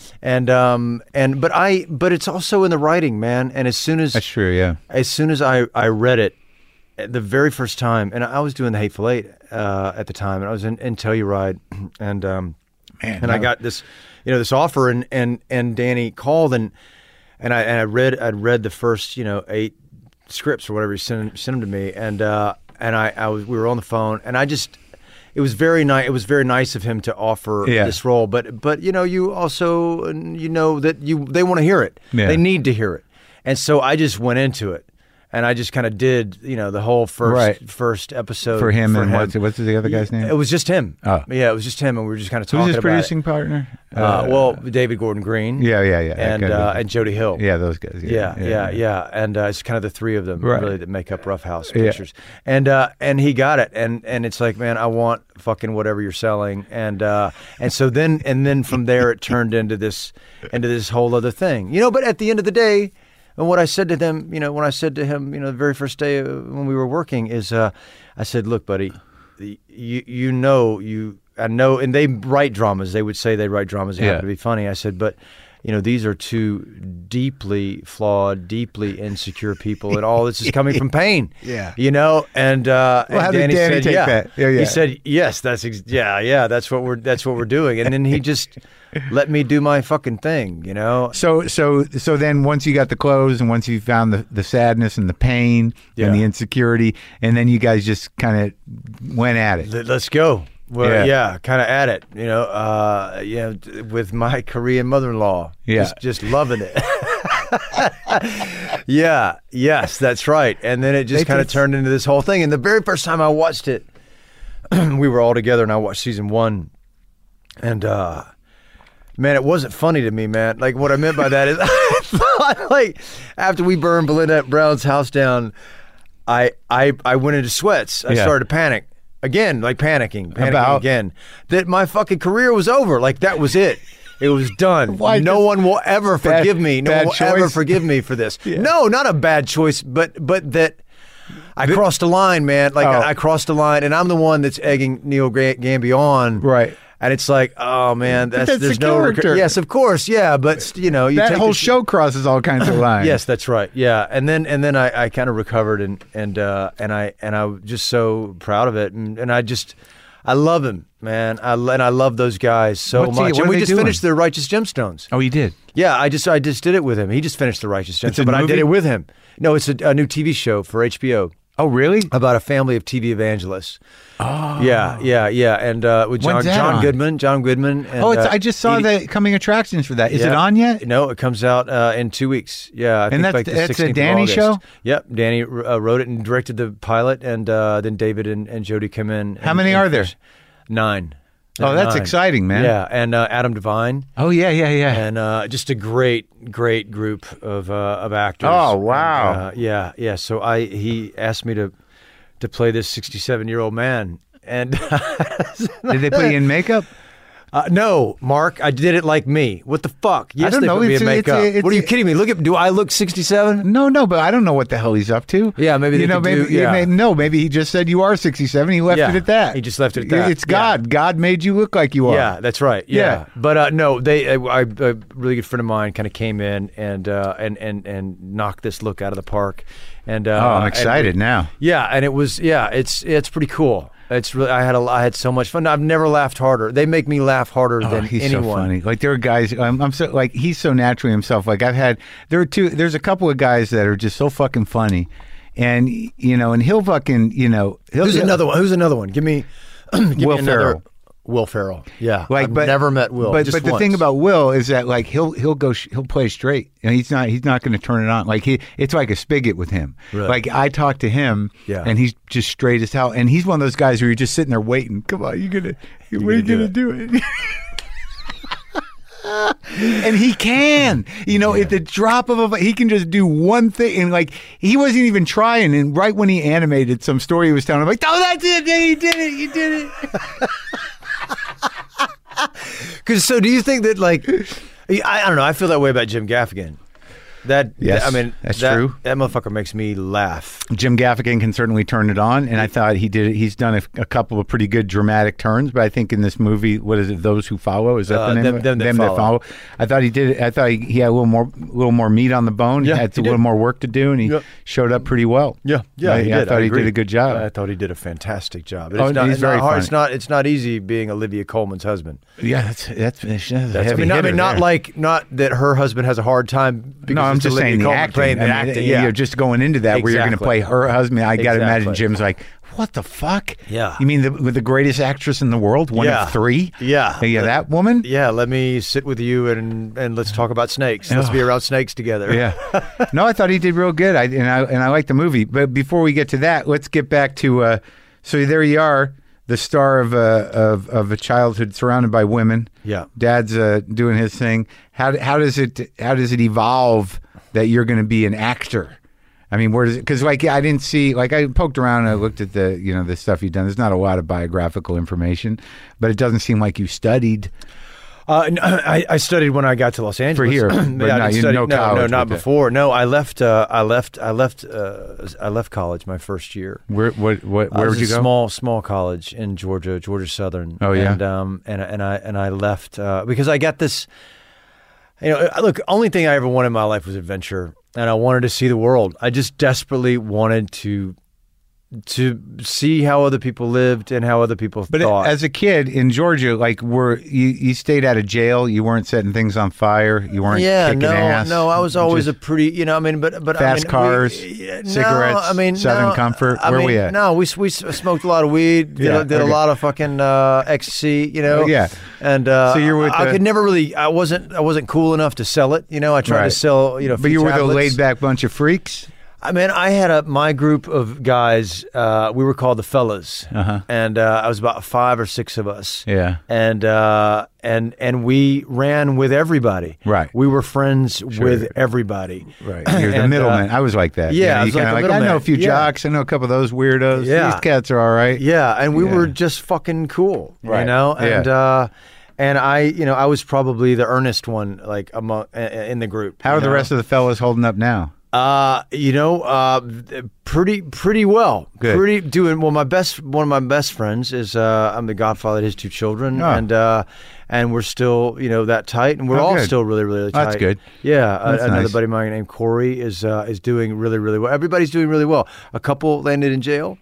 But it's also in the writing, man. And as soon as... That's true, yeah. As soon as I read it, the very first time, and I was doing The Hateful Eight at the time, and I was in Telluride, and... man. And I got this, this offer, and Danny called, and I read the first 8 scripts or whatever he sent them to me, and we were on the phone, and it was very nice. It was very nice of him to offer this role, but you also that they want to hear it. Yeah. They need to hear it, and so I just went into it. And I just kind of did, the whole first episode for him. What's the other guy's name? It was just him. Oh, yeah, it was just him, and we were just kind of talking about it. Who's his producing partner? David Gordon Green. Yeah, and Jody Hill. Yeah, those guys. Yeah. And it's kind of the three of them really that make up Rough House Pictures. And he got it, and it's like, man, I want fucking whatever you're selling, and so then from there it turned into this whole other thing, But at the end of the day. And what I said to them, when I said to him, the very first day when we were working is, I said, look, buddy, I know, and they write dramas. They would say they write dramas that happen to be funny. I said, but, these are two deeply flawed, deeply insecure people, and all this is coming from pain. Yeah. And how Danny did Danny said, take that? Yeah. He said, yes, that's what we're doing. And then he just let me do my fucking thing, So then once you got the clothes and once you found the sadness and the pain and the insecurity, and then you guys just kind of went at it. Let's go. Well, kind of at it, with my Korean mother-in-law. Yeah. Just loving it. Yes, that's right. And then it just kind of turned into this whole thing. And the very first time I watched it, we were all together, and I watched season 1. And, man, it wasn't funny to me, man. Like, what I meant by that is, I thought, like, after we burned Belinda Brown's house down, I went into sweats. I started to panic. Again, like panicking again. That my fucking career was over. Like, that was it. It was done. Why? No one will ever forgive me. No one will ever forgive me for this. Yeah. No, not a bad choice, but that I crossed a line, man. Like, I crossed a line, and I'm the one that's egging Neil Gamby on. Right. And it's like, oh man, that's there's the no character. Yes, of course, yeah, but you that whole show crosses all kinds of lines. Yes, that's right. Yeah, and then I kind of recovered, and I was just so proud of it, and I love him, man. I love those guys so much. And we just finished The Righteous Gemstones. Oh, you did? Yeah, I just did it with him. He just finished The Righteous Gemstones, but I did it with him. No, it's a new TV show for HBO. Oh, really? About a family of TV evangelists. Oh. Yeah. And with John Goodman. And, I just saw the coming attractions for that. Is it on yet? No, it comes out in 2 weeks. Yeah. I think that's a Danny show? Yep. Danny wrote it and directed the pilot, and then David and Jody come in. How many are there? 9. Oh, that's exciting, man. Yeah, and Adam Devine. Oh, yeah. And just a great group of actors. Oh, wow. And, so he asked me to play this 67-year-old man. And did they put you in makeup? No, Mark, I did it like me. What the fuck? Yes, I don't know. Put me in makeup. What are you kidding me? Do I look 67? No, but I don't know what the hell he's up to. Yeah, maybe maybe he just said you are 67. He left it at that. He just left it at that. It's God. Yeah. God made you look like you are. Yeah, that's right. Yeah. But no, a really good friend of mine kind of came in and knocked this look out of the park. And I'm excited now. Yeah, and it was it's pretty cool. It's really I had so much fun. I've never laughed harder. They make me laugh harder than he's anyone. So funny. Like there are guys. I'm so like he's so naturally himself. Like there's a couple of guys that are just so fucking funny, and and he'll fucking Who's another one? Give me Will Ferrell. Will Ferrell. Yeah. I've never met Will. But the thing about Will is that like he'll play straight. He's not going to turn it on. Like it's like a spigot with him. Really? Like I talk to him and he's just straight as hell. And he's one of those guys where you're just sitting there waiting. Come on, when are you gonna do it? And he can, at the drop of he can just do one thing, and like he wasn't even trying. And right when he animated some story he was telling, I'm like, oh, that's it, you did it. So do you think that, like, I don't know, I feel that way about Jim Gaffigan. Yes, I mean, that's true. That motherfucker makes me laugh. Jim Gaffigan can certainly turn it on, and I thought he's done a couple of pretty good dramatic turns, but I think in this movie, what is it, Those Who Follow? Is that the name? Them That Follow. I thought he did. I thought he had a little more meat on the bone. Yeah, he had a little more work to do, and he showed up pretty well. Yeah, I thought he did a good job. I thought he did a fantastic job. He's very hard. funny. It's not easy being Olivia Colman's husband. Yeah, that's not that her husband has a hard time. No, I'm just saying the acting. You're just going into that where you're going to play her husband. I got to imagine Jim's like, what the fuck? Yeah. You mean the greatest actress in the world, one of three? Yeah. That woman? Yeah, let me sit with you and let's talk about snakes. Let's be around snakes together. Yeah. No, I thought he did real good. I like the movie. But before we get to that, let's get back to so there you are, the star of a childhood surrounded by women. Yeah. Dad's doing his thing. How does it evolve that you're going to be an actor? I mean, where does it? Because I didn't see, I poked around and I looked at the stuff you've done. There's not a lot of biographical information, but it doesn't seem like you studied. I studied when I got to Los Angeles. For here, but college. Not before. No, I left. I left college my first year. Where would you go? Small college in Georgia Southern. Oh yeah. And I left because I got this. Look, only thing I ever wanted in my life was adventure, and I wanted to see the world. I just desperately wanted to see how other people lived and how other people thought. But as a kid in Georgia, you stayed out of jail, you weren't setting things on fire, you weren't kicking ass. No, I was always a pretty, but fast cars, cigarettes, Southern Comfort. Where we at? No, we smoked a lot of weed, did a lot of fucking ecstasy, Yeah. And so you're with I could never really. I wasn't cool enough to sell it. I tried to sell. But you were the laid back bunch of freaks. I had my group of guys. We were called the Fellas, and I was about 5 or 6 of us. Yeah, and we ran with everybody. Right, we were friends with everybody. Right, you're the middleman. I was like that. Yeah, I know a few jocks. I know a couple of those weirdos. Yeah. These cats are all right. Yeah, and we were just fucking cool. Right. And I was probably the earnest one, in the group. How are the rest of the fellas holding up now? Pretty well. Good. One of my best friends is I'm the godfather to his 2 children, and we're still that tight, and we're all still really really tight. That's good. Yeah, another nice. buddy of mine named Corey is doing really really well. Everybody's doing really well. A couple landed in jail.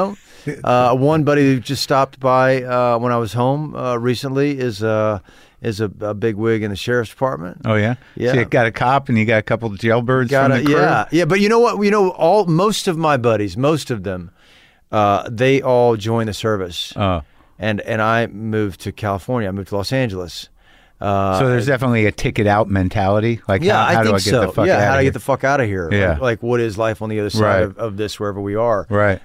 One buddy who just stopped by when I was home recently is a big wig in the sheriff's department. Oh yeah, yeah. So you got a cop and you got a couple of jailbirds from the crew. Yeah. But you know what? Most of my buddies, most of them, they all joined the service. Oh, and I moved to California. I moved to Los Angeles. So there's definitely a ticket out mentality. How I do I get the fuck out of here? How do I get the fuck out of here? Yeah. What is life on the other side of this, wherever we are? Right.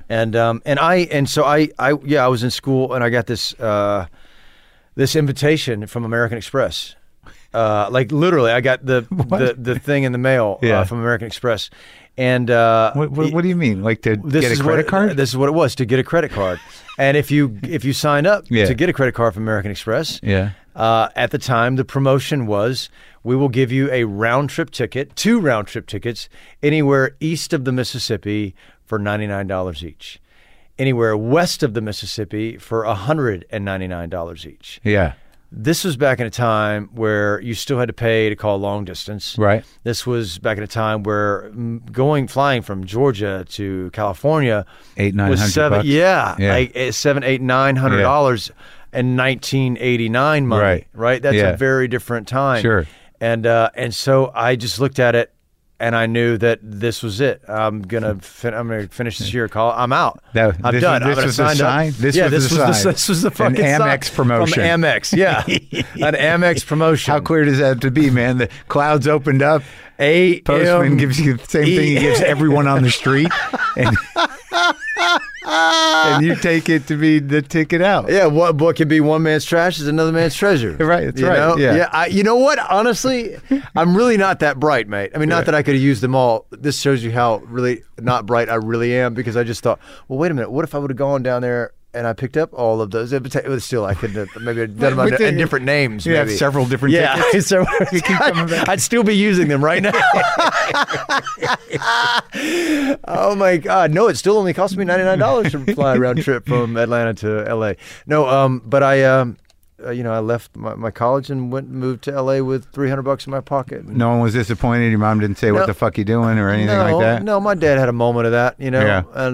So I was in school and I got this this invitation from American Express. Literally, I got the thing in the mail from American Express. And what do you mean? To get a credit card? This is what it was, to get a credit card. And if you signed up to get a credit card from American Express, at the time the promotion was, we will give you a two round trip tickets anywhere east of the Mississippi for $99 each. Anywhere west of the Mississippi for $199 each. Yeah. This was back in a time where you still had to pay to call long distance. Right. This was back in a time where flying from Georgia to California $800-900 bucks. Yeah. Like $700-900 in 1989 money. Right. That's a very different time. Sure. And so I just looked at it. And I knew that this was it. I'm gonna finish this year. I'm out. I'm done. This was the sign. This was the fucking an Amex promotion. From Amex, yeah, an Amex promotion. How clear does that have to be, man? The clouds opened up. Postman gives you the same thing he gives everyone on the street, and you take it to be the ticket out. Yeah, what can be one man's trash is another man's treasure. Right, that's right. Yeah. You know what? Honestly, I'm really not that bright, mate. I mean, not that I could have used them all. This shows you how really not bright I really am, because I just thought, well, wait a minute. What if I would have gone down there I picked up all of those. It was still, I could maybe have done them in different names. You have several different tickets. So I'd still be using them right now. Oh my God! No, it still only cost me $99 to fly a round trip from Atlanta to L.A. No, but I left my college and moved to L.A. with $300 in my pocket. No one was disappointed. Your mom didn't say, "What the fuck you doing?" or anything like that. No, my dad had a moment of that, and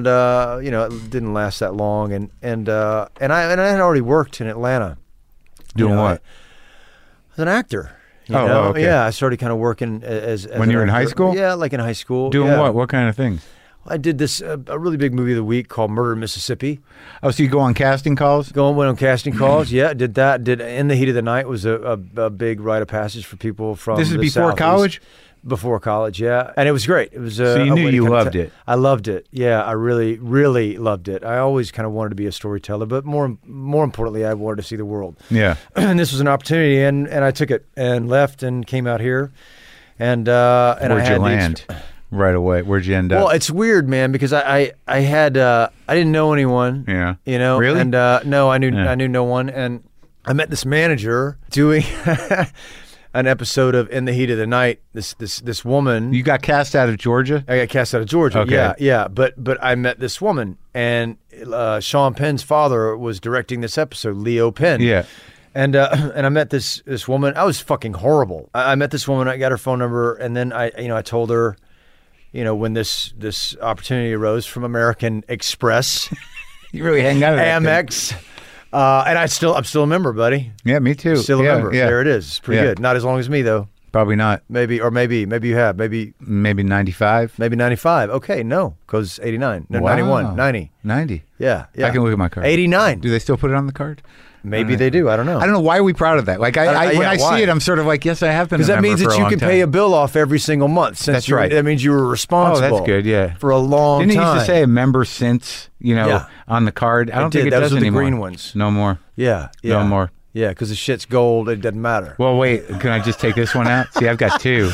it didn't last that long. And I had already worked in Atlanta. Doing what? As an actor. Okay. Yeah, I started kind of working as when you were in high school. Yeah, like in high school. Doing what? What kind of things? I did this a really big movie of the week called Murder in Mississippi. Oh, so you go on casting calls? Went on casting calls. Yeah, did that. Did In the Heat of the Night was a big rite of passage for people from. This is the before Southeast. College. Before college, yeah, and it was great. It was. So you knew you loved it. I loved it. Yeah, I really, really loved it. I always kind of wanted to be a storyteller, but more importantly, I wanted to see the world. Yeah, and this was an opportunity, and I took it and left and came out here, and where'd you land? Right away. Where'd you end up? Well, it's weird, man, because I didn't know anyone. Yeah. Really? And no, I knew no one, and I met this manager doing an episode of In the Heat of the Night. This woman. You got cast out of Georgia? I got cast out of Georgia. Okay. Yeah. But I met this woman, and Sean Penn's father was directing this episode, Leo Penn. Yeah. And I met this woman. I was fucking horrible. I met this woman. I got her phone number, and then I told her, when this opportunity arose from American Express, you really hang out at Amex, and I'm still a member, buddy. Yeah, me too. Still a member. Yeah. There it is. It's pretty good. Not as long as me though. Probably not. Maybe you have. Maybe 95. Maybe 95. Okay, no, because 89. No, Wow. 91. 90. 90. Yeah. I can look at my card. 89. Do they still put it on the card? Maybe they do. I don't know. I don't know. Why are we proud of that? Like, when I see it, I'm sort of like, yes, I have been. Because that means that you can pay a bill off every single month. That's right. That means you were responsible. Oh, that's good. Yeah. For a long time. Didn't it used to say a member since, on the card? I don't think it does anymore. Those are the green ones. No more. Yeah. No more. Yeah, because the shit's gold. It doesn't matter. Well, wait. Can I just take this one out? See, I've got two.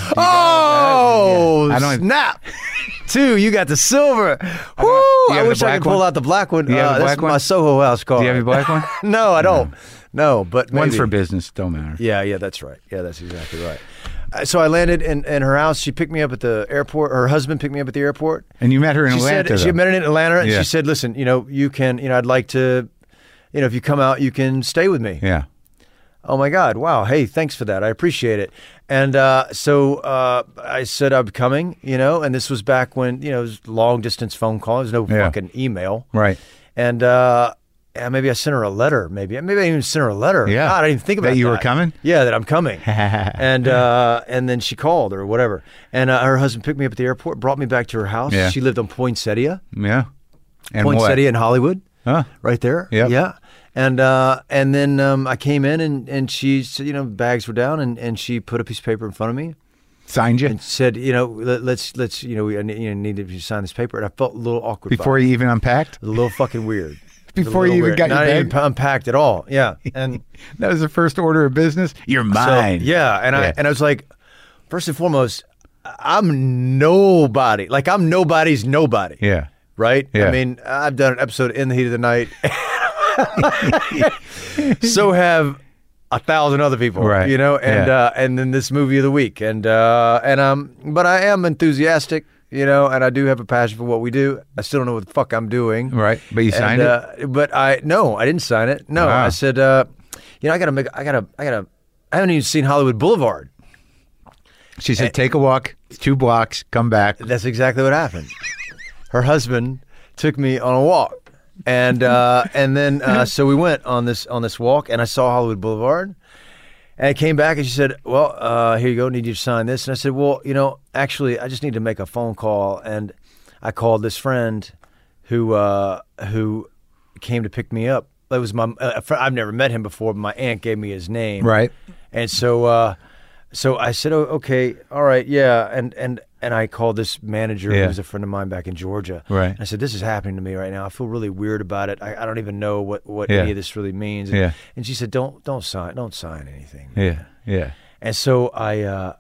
Snap. Two. You got the silver. Woo! I wish I could pull out the black one. That's my Soho House card. Do you have a black one? No, I don't. No, but maybe. One's for business. Don't matter. Yeah, that's right. Yeah, that's exactly right. So I landed in her house. She picked me up at the airport. Her husband picked me up at the airport. And you met her in Atlanta. She met her in Atlanta, and she said, "Listen, you can, I'd like to, if you come out, you can stay with me." Yeah. Oh my God! Wow. Hey, thanks for that. I appreciate it. And so I said I'm coming. And this was back when it was long distance phone call. There's no fucking email. Right. And maybe I sent her a letter. Maybe I even sent her a letter. Yeah. God, I didn't think about that. You were coming? Yeah, that I'm coming. And then she called or whatever. And her husband picked me up at the airport, brought me back to her house. Yeah. She lived on Poinsettia. Yeah. And Poinsettia in Hollywood. Huh? Right there. Yep. Yeah. And then I came in and she said, bags were down and she put a piece of paper in front of me. Signed you? And said, let's we need to sign this paper. And I felt a little awkward. Before you even unpacked? A little fucking weird. Before you even got your bag? Not even unpacked at all. Yeah. And that was the first order of business? You're mine. So, yeah. And I was like, first and foremost, I'm nobody. Like, I'm nobody's nobody. Yeah. Right? Yeah. I mean, I've done an episode In the Heat of the Night. So have 1,000 other people, right? And then this movie of the week, but I am enthusiastic, and I do have a passion for what we do. I still don't know what the fuck I'm doing, right? But you signed it. But I didn't sign it. No, wow. I said, I haven't even seen Hollywood Boulevard. She said, take a walk, 2 blocks, come back. That's exactly what happened. Her husband took me on a walk. And then so we went on this walk, and I saw Hollywood Boulevard, and I came back and she said, "Well, here you go. Need you to sign this." And I said, "Well, actually, I just need to make a phone call." And I called this friend who came to pick me up. That was my I've never met him before, but my aunt gave me his name, right? And so I said, "Oh, okay, all right, yeah," and I called this manager who was a friend of mine back in Georgia. Right. And I said, "This is happening to me right now. I feel really weird about it. I don't even know what any of this really means." And she said, "Don't sign anything." Yeah. And so I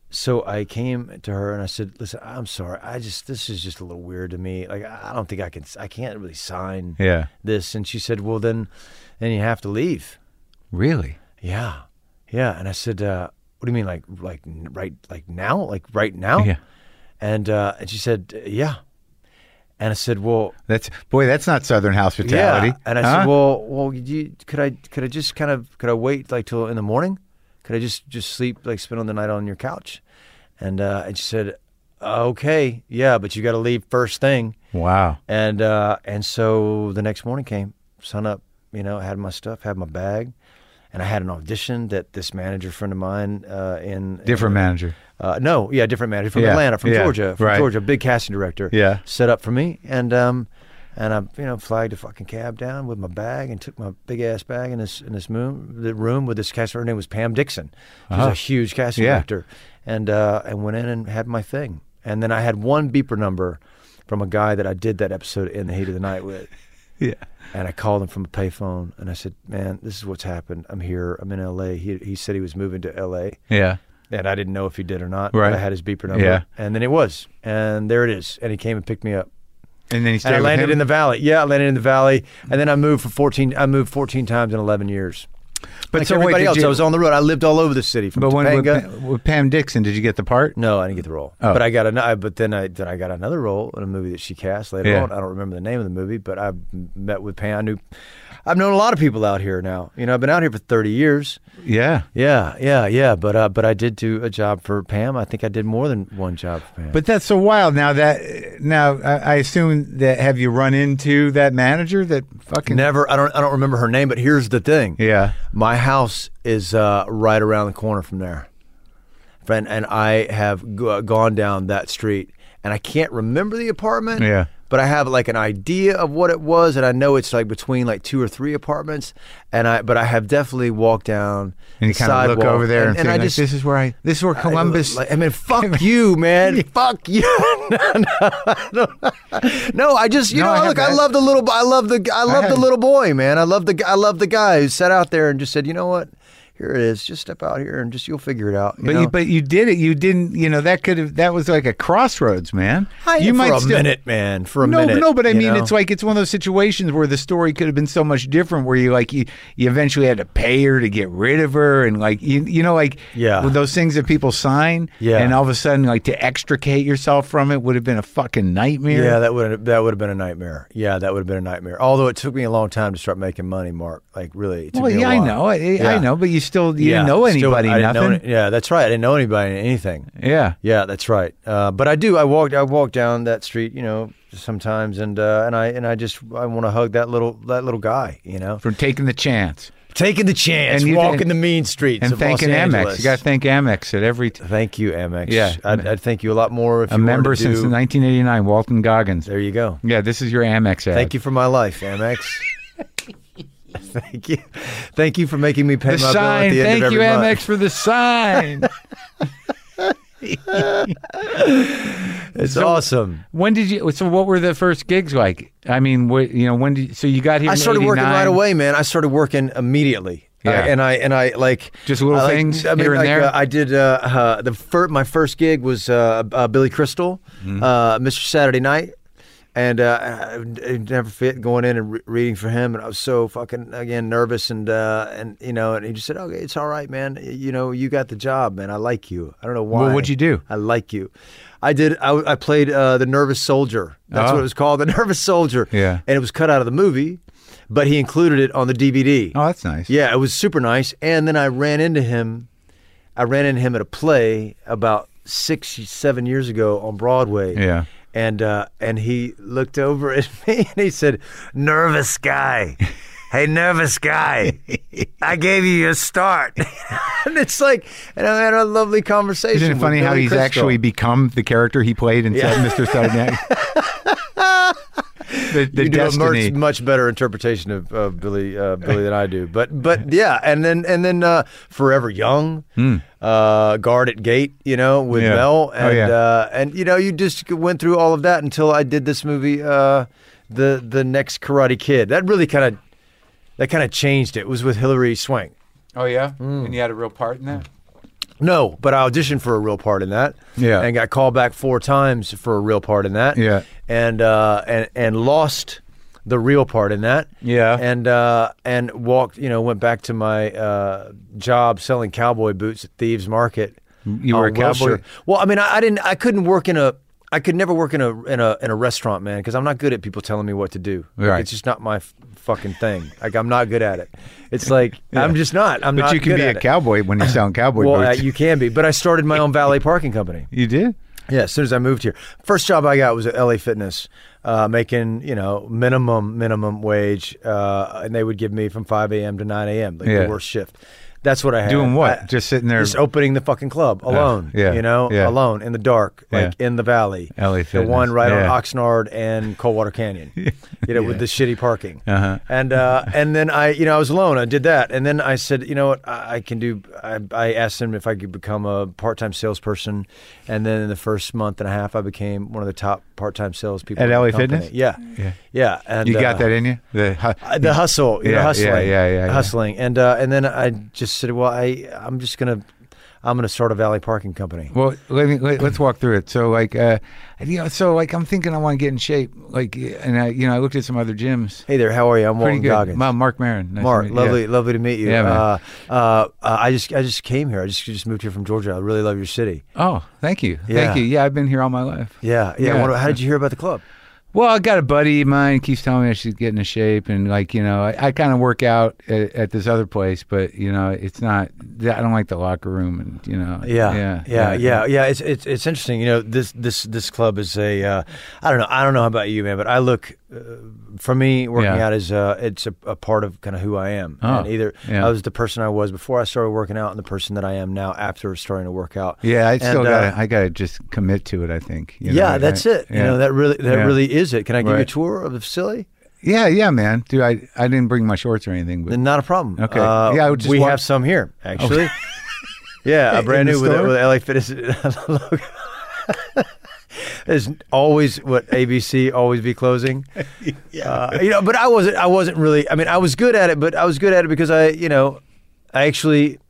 So I came to her and I said, "Listen, I'm sorry. This is just a little weird to me. Like, I don't think I can't really sign this." And she said, "Well, then you have to leave." Really? Yeah. Yeah. And I said, "What do you mean? Like now? Like right now?" Yeah. And she said, "Yeah." And I said, "Well, that's not Southern hospitality." Yeah. And I said, "Well, could I wait like till in the morning? Could I just sleep, like spend the night on your couch?" And she said, "Okay, yeah, but you got to leave first thing." Wow. And so the next morning came, sun up, had my stuff, had my bag, and I had an audition that this manager friend of mine different manager. Different manager from Atlanta, from Georgia, big casting director. Yeah. Set up for me, and I, flagged a fucking cab down with my bag and took my big ass bag in this room with this casting. Her name was Pam Dixon. She was a huge casting director, and went in and had my thing. And then I had one beeper number from a guy that I did that episode In the Heat of the Night with. Yeah. And I called him from a payphone, and I said, "Man, this is what's happened. I'm here. I'm in L.A." He said he was moving to L.A. Yeah. And I didn't know if he did or not. Right. But I had his beeper number. Yeah. And then it was. And there it is. And he came and picked me up. And then he stayed I landed with him? in the Valley. Yeah, I landed in the Valley. And then I moved 14 times in 11 years. But like so everybody else, I was on the road. I lived all over the city. From Topanga. With Pam Dixon, did you get the part? No, I didn't get the role. Oh. But I got then I got another role in a movie that she cast later on. I don't remember the name of the movie, but I met with Pam. I've known a lot of people out here now. I've been out here for 30 years. Yeah. Yeah. But I did do a job for Pam. I think I did more than one job for Pam. But that's so wild. Now I assume that, have you run into that manager that fucking... Never. I don't remember her name, but here's the thing. Yeah. My house is right around the corner from there. And I have gone down that street, and I can't remember the apartment. Yeah. But I have like an idea of what it was, and I know it's like between like 2 or 3 apartments. But I have definitely walked down and you kind of look over there and I just, this is where Columbus. Fuck you, man. Fuck you. No, I just look. I love the little boy, man. I love the guy who sat out there and just said, "You know what? Here it is. Just step out here and you'll figure it out." But you did it. You didn't. That was like a crossroads, man. For a minute. No, but I mean, it's one of those situations where the story could have been so much different. Where you eventually had to pay her to get rid of her, and with those things that people sign, and all of a sudden to extricate yourself from it would have been a fucking nightmare. Yeah, that would have been a nightmare. Yeah, that would have been a nightmare. Although it took me a long time to start making money, Mark. Like really, it took me a while. I know, but you didn't know anybody, nothing. Yeah, that's right. I didn't know anybody, anything. Yeah. Yeah, that's right. But I do. I walk down that street, sometimes, and I want to hug that little guy, For taking the chance. Taking the chance, and walking the mean streets and of thanking Los Angeles. Amex. You got to thank Amex at every... Thank you, Amex. Yeah. I'd thank you a lot more if you were a member since 1989, Walton Goggins. There you go. Yeah, this is your Amex ad. Thank you for my life, Amex. Thank you for making me pay my bill at the end of every month. Thank you, Amex, for the sign. It's awesome. When did you? So, what were the first gigs like? I mean, when did? So you got here? I started working right away, man. I started working immediately. Yeah. And I like just little things here and there. I did my first gig was Billy Crystal, Mr. Saturday Night. And I never forget going in and reading for him, and I was so fucking nervous, and he just said, "Okay, it's all right, man. You got the job, man. I like you. I don't know why." Well, what'd you do? I like you. I did. I played the Nervous Soldier. That's what it was called, the Nervous Soldier. Yeah. And it was cut out of the movie, but he included it on the DVD. Oh, that's nice. Yeah, it was super nice. And then I ran into him at a play about 6-7 years ago on Broadway. Yeah. And he looked over at me and he said, "Nervous guy. Hey, nervous guy. I gave you your start." And it's like, and I had a lovely conversation. Isn't it funny how he's actually become the character he played in Mr. Saturday Night? The you destiny. do a much better interpretation of Billy than I do, but yeah, and then Forever Young, Guard at Gate, with Mel, and and you just went through all of that until I did this movie, the Next Karate Kid. That really kind of changed it. It was with Hilary Swank. Oh yeah, and you had a real part in that. No, but I auditioned for a real part in that. Yeah. And got called back 4 times for a real part in that. Yeah. And lost the real part in that. Yeah. And walked, went back to my job selling cowboy boots at Thieves Market. You were a cowboy? Well, I mean, I couldn't work I could never work in a restaurant, man, because I'm not good at people telling me what to do. Right. It's just not my fucking thing. Like, I'm not good at it. It's like, I'm just not. I'm not good at it. But you can be a cowboy when you're selling cowboy boots. Well, you can be. But I started my own valet parking company. You did? Yeah, as soon as I moved here. First job I got was at LA Fitness, making, minimum wage, and they would give me from 5 a.m. to 9 a.m., like the worst shift. That's what I had. Doing what? Just sitting there? Just opening the fucking club alone, alone in the dark, like in the valley. LA Fitness. The one right on Oxnard and Coldwater Canyon, with the shitty parking. Uh-huh. And then I was alone. I did that. And then I said, you know what, I can do, I asked him if I could become a part-time salesperson. And then in the first month and a half, I became one of the top part-time salespeople. At LA Fitness? Yeah. And you got that in you? The hustle, hustling. Yeah. Hustling. And then I just said, well, I'm gonna start a valet parking company. Well, let's walk through it. So I'm thinking I want to get in shape. I looked at some other gyms. Hey there, how are you? I'm Walton Goggins. Mark Maron. Nice Mark, lovely to meet you. Yeah, man. I just came here. I just moved here from Georgia. I really love your city. Oh, thank you. Yeah. Thank you. Yeah, I've been here all my life. Yeah. How did you hear about the club? Well, I got a buddy of mine keeps telling me I should get into shape, and I kind of work out at this other place, but it's not. I don't like the locker room, and Yeah. It's interesting. This club is I don't know about you, man, but I look for me working out is it's a part of kind of who I am. Oh, and I was the person I was before I started working out, and the person that I am now after starting to work out. Yeah, I gotta just commit to it. I think. That's it. Yeah. That really is it. Can I give you a tour of the facility? Yeah, man. Dude, I didn't bring my shorts or anything. But not a problem. Okay. We have some here, actually. Okay. Yeah, a brand new with LA Fitness logo. There's always what ABC always be closing. Yeah. But I wasn't really. I mean, I was good at it, but I was good at it because I actually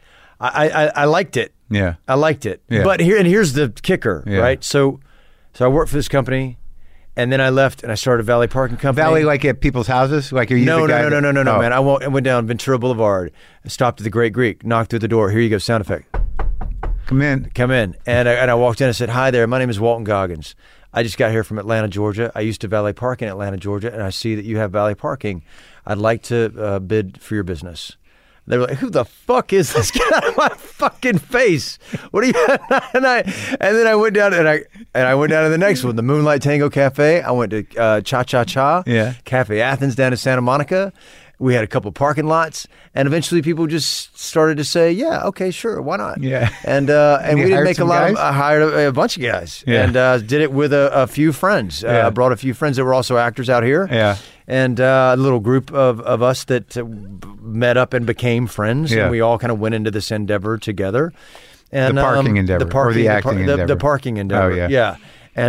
liked it. Yeah. I liked it. Yeah. But here's the kicker, right? So I worked for this company. And then I left and I started a valet parking company. Valet, like at people's houses? Like, are you No, the guy no, man. I went down Ventura Boulevard, stopped at the Great Greek, knocked through the door. Here you go, sound effect. Come in. And I walked in and said, hi there, my name is Walton Goggins. I just got here from Atlanta, Georgia. I used to valet park in Atlanta, Georgia, and I see that you have valet parking. I'd like to bid for your business. They were like, who the fuck is this? Get out of my fucking face. What are you? And then I went down and I went down to the next one, the Moonlight Tango Cafe. I went to Cha Cha Cha Cafe Athens down in Santa Monica. We had a couple parking lots, and eventually people just started to say, yeah, okay, sure, why not? Yeah. And we didn't make a lot guys? I hired a bunch of guys and did it with a few friends. I brought a few friends that were also actors out here. Yeah. And a little group of us that met up and became friends. Yeah. And we all kind of went into this endeavor together. And the parking endeavor, or the acting endeavor. The parking endeavor. Oh, yeah. Yeah.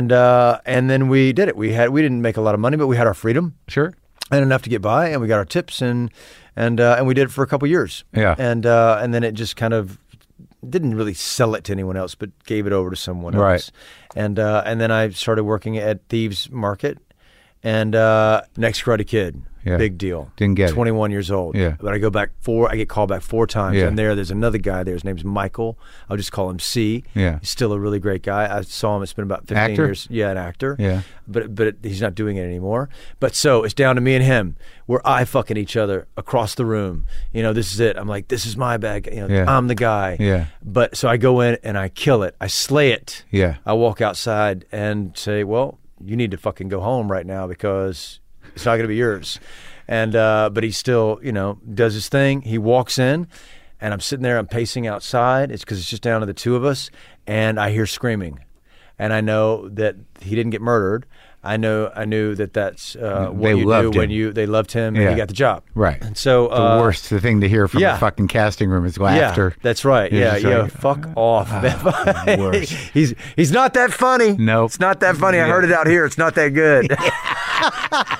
And then we did it. We didn't make a lot of money, but we had our freedom. Sure. And enough to get by, and we got our tips, and we did it for a couple years. Yeah. And then it just kind of didn't really sell it to anyone else, but gave it over to someone else. Right. And then I started working at Thieves Market, and Next Karate Kid. Yeah. Big deal. Didn't get 21 years old. Yeah. But I get called back 4 times. Yeah. And there's another guy there. His name's Michael. I'll just call him C. Yeah. He's still a really great guy. I saw him. It's been about 15 actor? years. Yeah, an actor. Yeah. But he's not doing it anymore. But so it's down to me and him. We're eye-fucking each other across the room. This is it. I'm like, this is my bag. I'm the guy. Yeah. But so I go in and I kill it. I slay it. Yeah. I walk outside and say, well, you need to fucking go home right now because it's not going to be yours. And but he still, does his thing. He walks in, and I'm sitting there. I'm pacing outside. It's because it's just down to the two of us, and I hear screaming, and I know that he didn't get murdered. I knew that that's what you do when they loved him and he got the job. Right. And so the worst thing to hear from a fucking casting room is laughter. Yeah, that's right. Yeah. Fuck off. Worse. He's not that funny. Nope. It's not that funny. I heard it out here. It's not that good.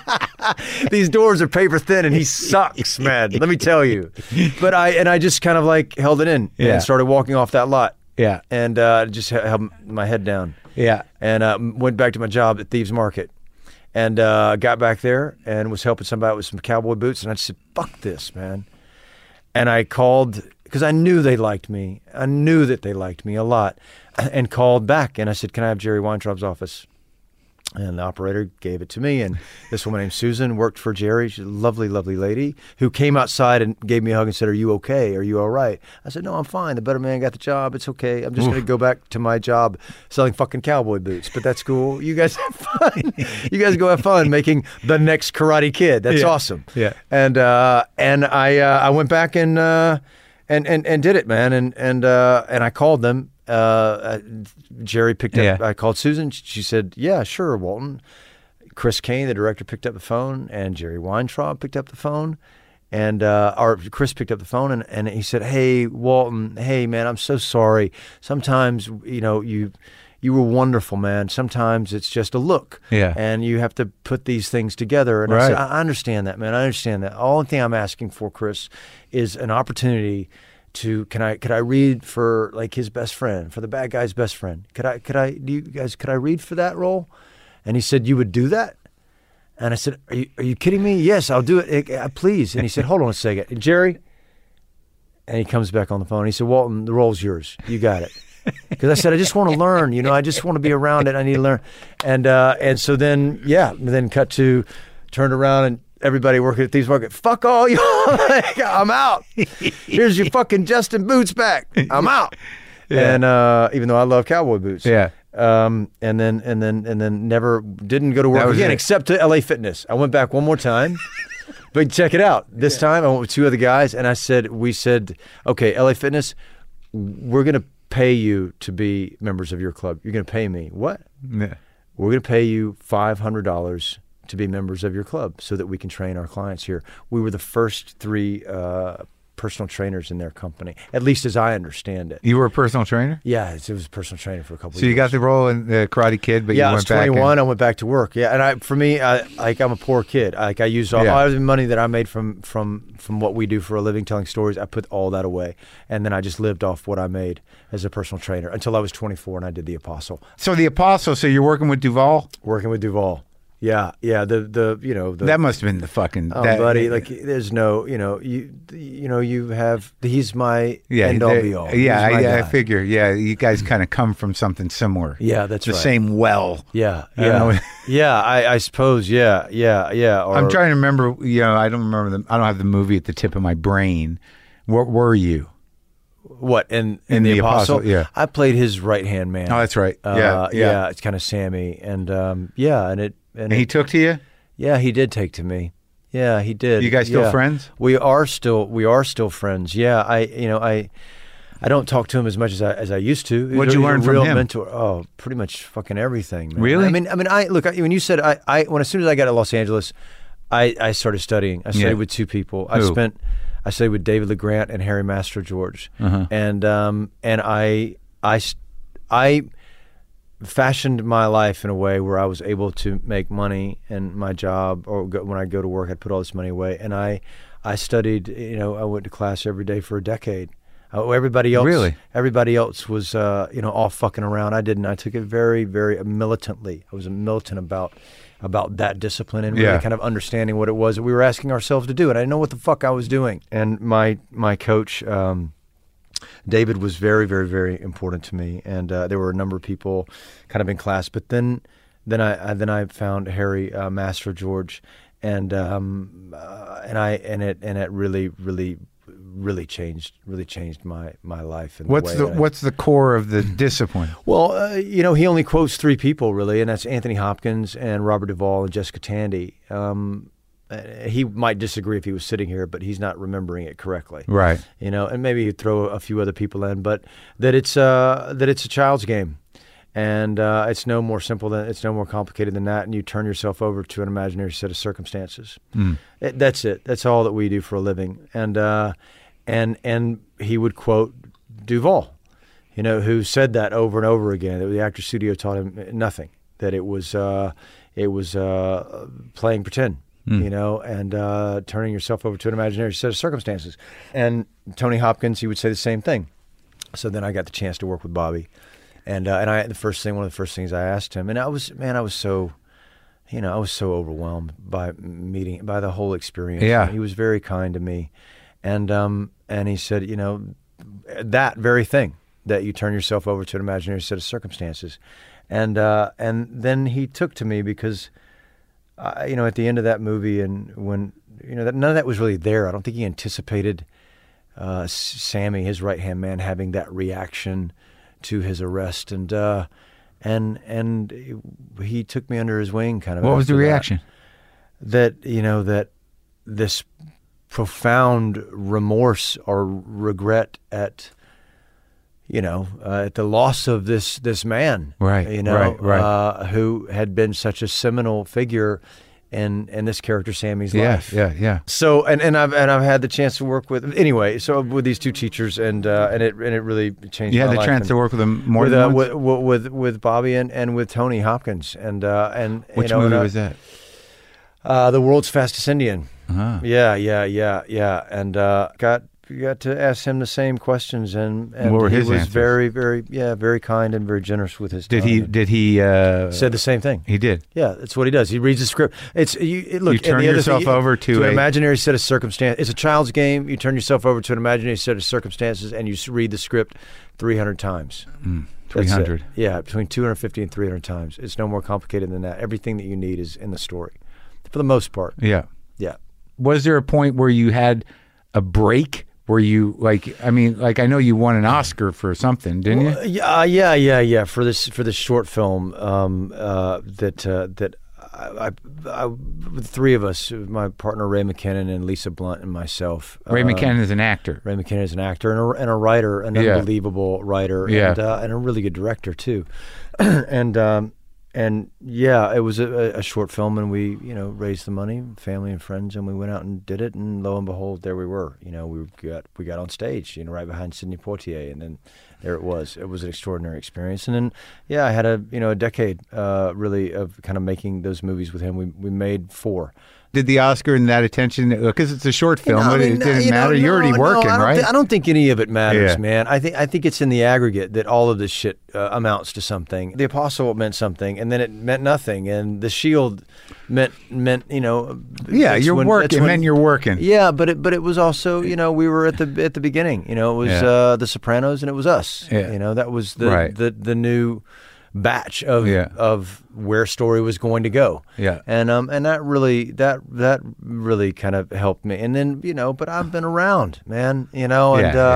These doors are paper thin, and he sucks, man. Let me tell you. But I just kind of like held it in and started walking off that lot. Yeah. And just held my head down. Yeah. And went back to my job at Thieves Market. And got back there and was helping somebody with some cowboy boots. And I just said, fuck this, man. And I called, because I knew they liked me. I knew that they liked me a lot. And called back. And I said, can I have Jerry Weintraub's office? And the operator gave it to me. And this woman named Susan worked for Jerry. She's a lovely, lovely lady who came outside and gave me a hug and said, are you okay? Are you all right? I said, no, I'm fine. The better man got the job. It's okay. I'm just going to go back to my job selling fucking cowboy boots. But that's cool. You guys have fun. You guys go have fun making the next Karate Kid. That's awesome. Yeah. And I went back and did it, man. And I called them. Jerry picked up, I called Susan. She said, yeah, sure, Walton. Chris Kane, the director, picked up the phone, and Jerry Weintraub picked up the phone, and Chris picked up the phone, and he said, hey, Walton, hey, man, I'm so sorry. Sometimes, you were wonderful, man. Sometimes it's just a look, and you have to put these things together. And I said, I understand that, man. I understand that. All the thing I'm asking for, Chris, is an opportunity could I read for like his best friend, for the bad guy's best friend? Could I read for that role? And he said, you would do that? And I said, are you kidding me? Yes, I'll do it. Please. And he said, hold on a second. And Jerry, and he comes back on the phone. He said, Walton, the role's yours. You got it. Because I said, I just want to learn, I just want to be around it. I need to learn. And so then cut to, turned around and everybody working at Thieves Market, fuck all y'all. I'm out. Here's your fucking Justin Boots back. I'm out. Yeah. And even though I love cowboy boots. Yeah. And then never didn't go to work again except to LA Fitness. I went back one more time. But check it out. This time I went with two other guys and we said, okay, LA Fitness, we're going to pay you to be members of your club. You're going to pay me. What? Yeah. We're going to pay you $500 to be members of your club so that we can train our clients here. We were the first 3 personal trainers in their company, at least as I understand it. You were a personal trainer? Yeah, it was a personal trainer for a couple of years. So you got the role in the Karate Kid, but you went back. Yeah, I was 21. I went back to work. Yeah, and I'm a poor kid. I used all the money that I made from what we do for a living, telling stories. I put all that away, and then I just lived off what I made as a personal trainer until I was 24, and I did The Apostle. So The Apostle. So you're working with Duvall? Working with Duvall. Yeah. That must have been the fucking. Buddy, like there's no, you have. He's my end all be all. Yeah, I figure. Yeah, you guys kind of come from something similar. Yeah, that's the same well. Yeah. I suppose. Yeah. I'm trying to remember. I don't remember I don't have the movie at the tip of my brain. What were you? What in the Apostle? Yeah, I played his right hand man. Oh, that's right. Yeah. It's kind of Sammy, and he took to you. Yeah, he did take to me. Yeah, he did. You guys still friends? We are still friends. Yeah, I don't talk to him as much as I used to. What'd you learn from him? Mentor. Oh, pretty much fucking everything, man. Really? I mean, when you said as soon as I got to Los Angeles, I started studying. I studied with 2 people. I studied with David LeGrant and Harry Mastrogeorge, and I fashioned my life in a way where I was able to make money in my job, or when I go to work, I'd put all this money away. And I studied, I went to class every day for a decade. Everybody else was, all fucking around. I didn't. I took it very, very militantly. I was militant about that discipline and really kind of understanding what it was that we were asking ourselves to do. And I didn't know what the fuck I was doing. And my coach, David, was very, very, very important to me, and there were a number of people kind of in class. But then I found Harry Mastrogeorge, and it really changed my life. What's the core of the discipline? Well, he only quotes 3 people really, and that's Anthony Hopkins and Robert Duvall and Jessica Tandy. He might disagree if he was sitting here, but he's not remembering it correctly. Right. And maybe he'd throw a few other people in, but that it's a child's game. And it's no more complicated than that. And you turn yourself over to an imaginary set of circumstances. That's it. That's all that we do for a living. And he would quote Duvall, who said that over and over again, that the Actors Studio taught him nothing, that it was playing pretend. you know, and turning yourself over to an imaginary set of circumstances. And Tony Hopkins, he would say the same thing. So then I got the chance to work with Bobby, and one of the first things I asked him, and I was so overwhelmed by the whole experience. Yeah, he was very kind to me, and he said, you know, that very thing, that you turn yourself over to an imaginary set of circumstances, and then he took to me because, you know, at the end of that movie, and when, you know, that none of that was really there. I don't think he anticipated Sammy, his right-hand man, having that reaction to his arrest, and he took me under his wing, kind of. What was the reaction? That, you know, that this profound remorse or regret at, you know, at the loss of this man, right? You know, right. Who had been such a seminal figure in this character Sammy's life. Yeah. So and I've had the chance to work with with these two teachers, and it really changed. You had my the life. chance to work with them more than once? with Bobby and with Tony Hopkins, and which movie was that? The World's Fastest Indian. Uh-huh. Yeah, and got to ask him the same questions, and what were his he was answers? very kind and very generous with his time. Did he said the same thing? He did. Yeah, that's what he does. He reads the script. You turn yourself over to an imaginary set of circumstances. It's a child's game. You turn yourself over to an imaginary set of circumstances, and you read the script 300 times. 300. Yeah, between 250 and 300 times. It's no more complicated than that. Everything that you need is in the story, for the most part. Yeah. Was there a point where you had a break? Where you I know you won an Oscar for something, didn't you? Yeah. For this short film, that with the three of us, my partner Ray McKinnon and Lisa Blunt and myself. Ray McKinnon is an actor. Ray McKinnon is an actor and a writer, an unbelievable writer, and a really good director too. And yeah, it was a short film, and we, you know, raised the money, family and friends, and we went out and did it, and lo and behold, there we were. You know, we got on stage, you know, right behind Sidney Poitier, and then there it was. It was an extraordinary experience, and then I had a decade really of kind of making those movies with him. We made 4. Did the Oscar and that attention, because it's a short film, it didn't matter? You're already working, right? I don't think any of it matters, man. I think it's in the aggregate that all of this shit amounts to something. The Apostle meant something, and then it meant nothing, and The Shield meant you know. Yeah, you're working. It meant you're working. Yeah, but it was also, you know, we were at the beginning. You know, it was The Sopranos, and it was us. Yeah. You know, that was the new batch of where story was going to go. Yeah. And that really kind of helped me. And then, you know, but I've been around, man, you know,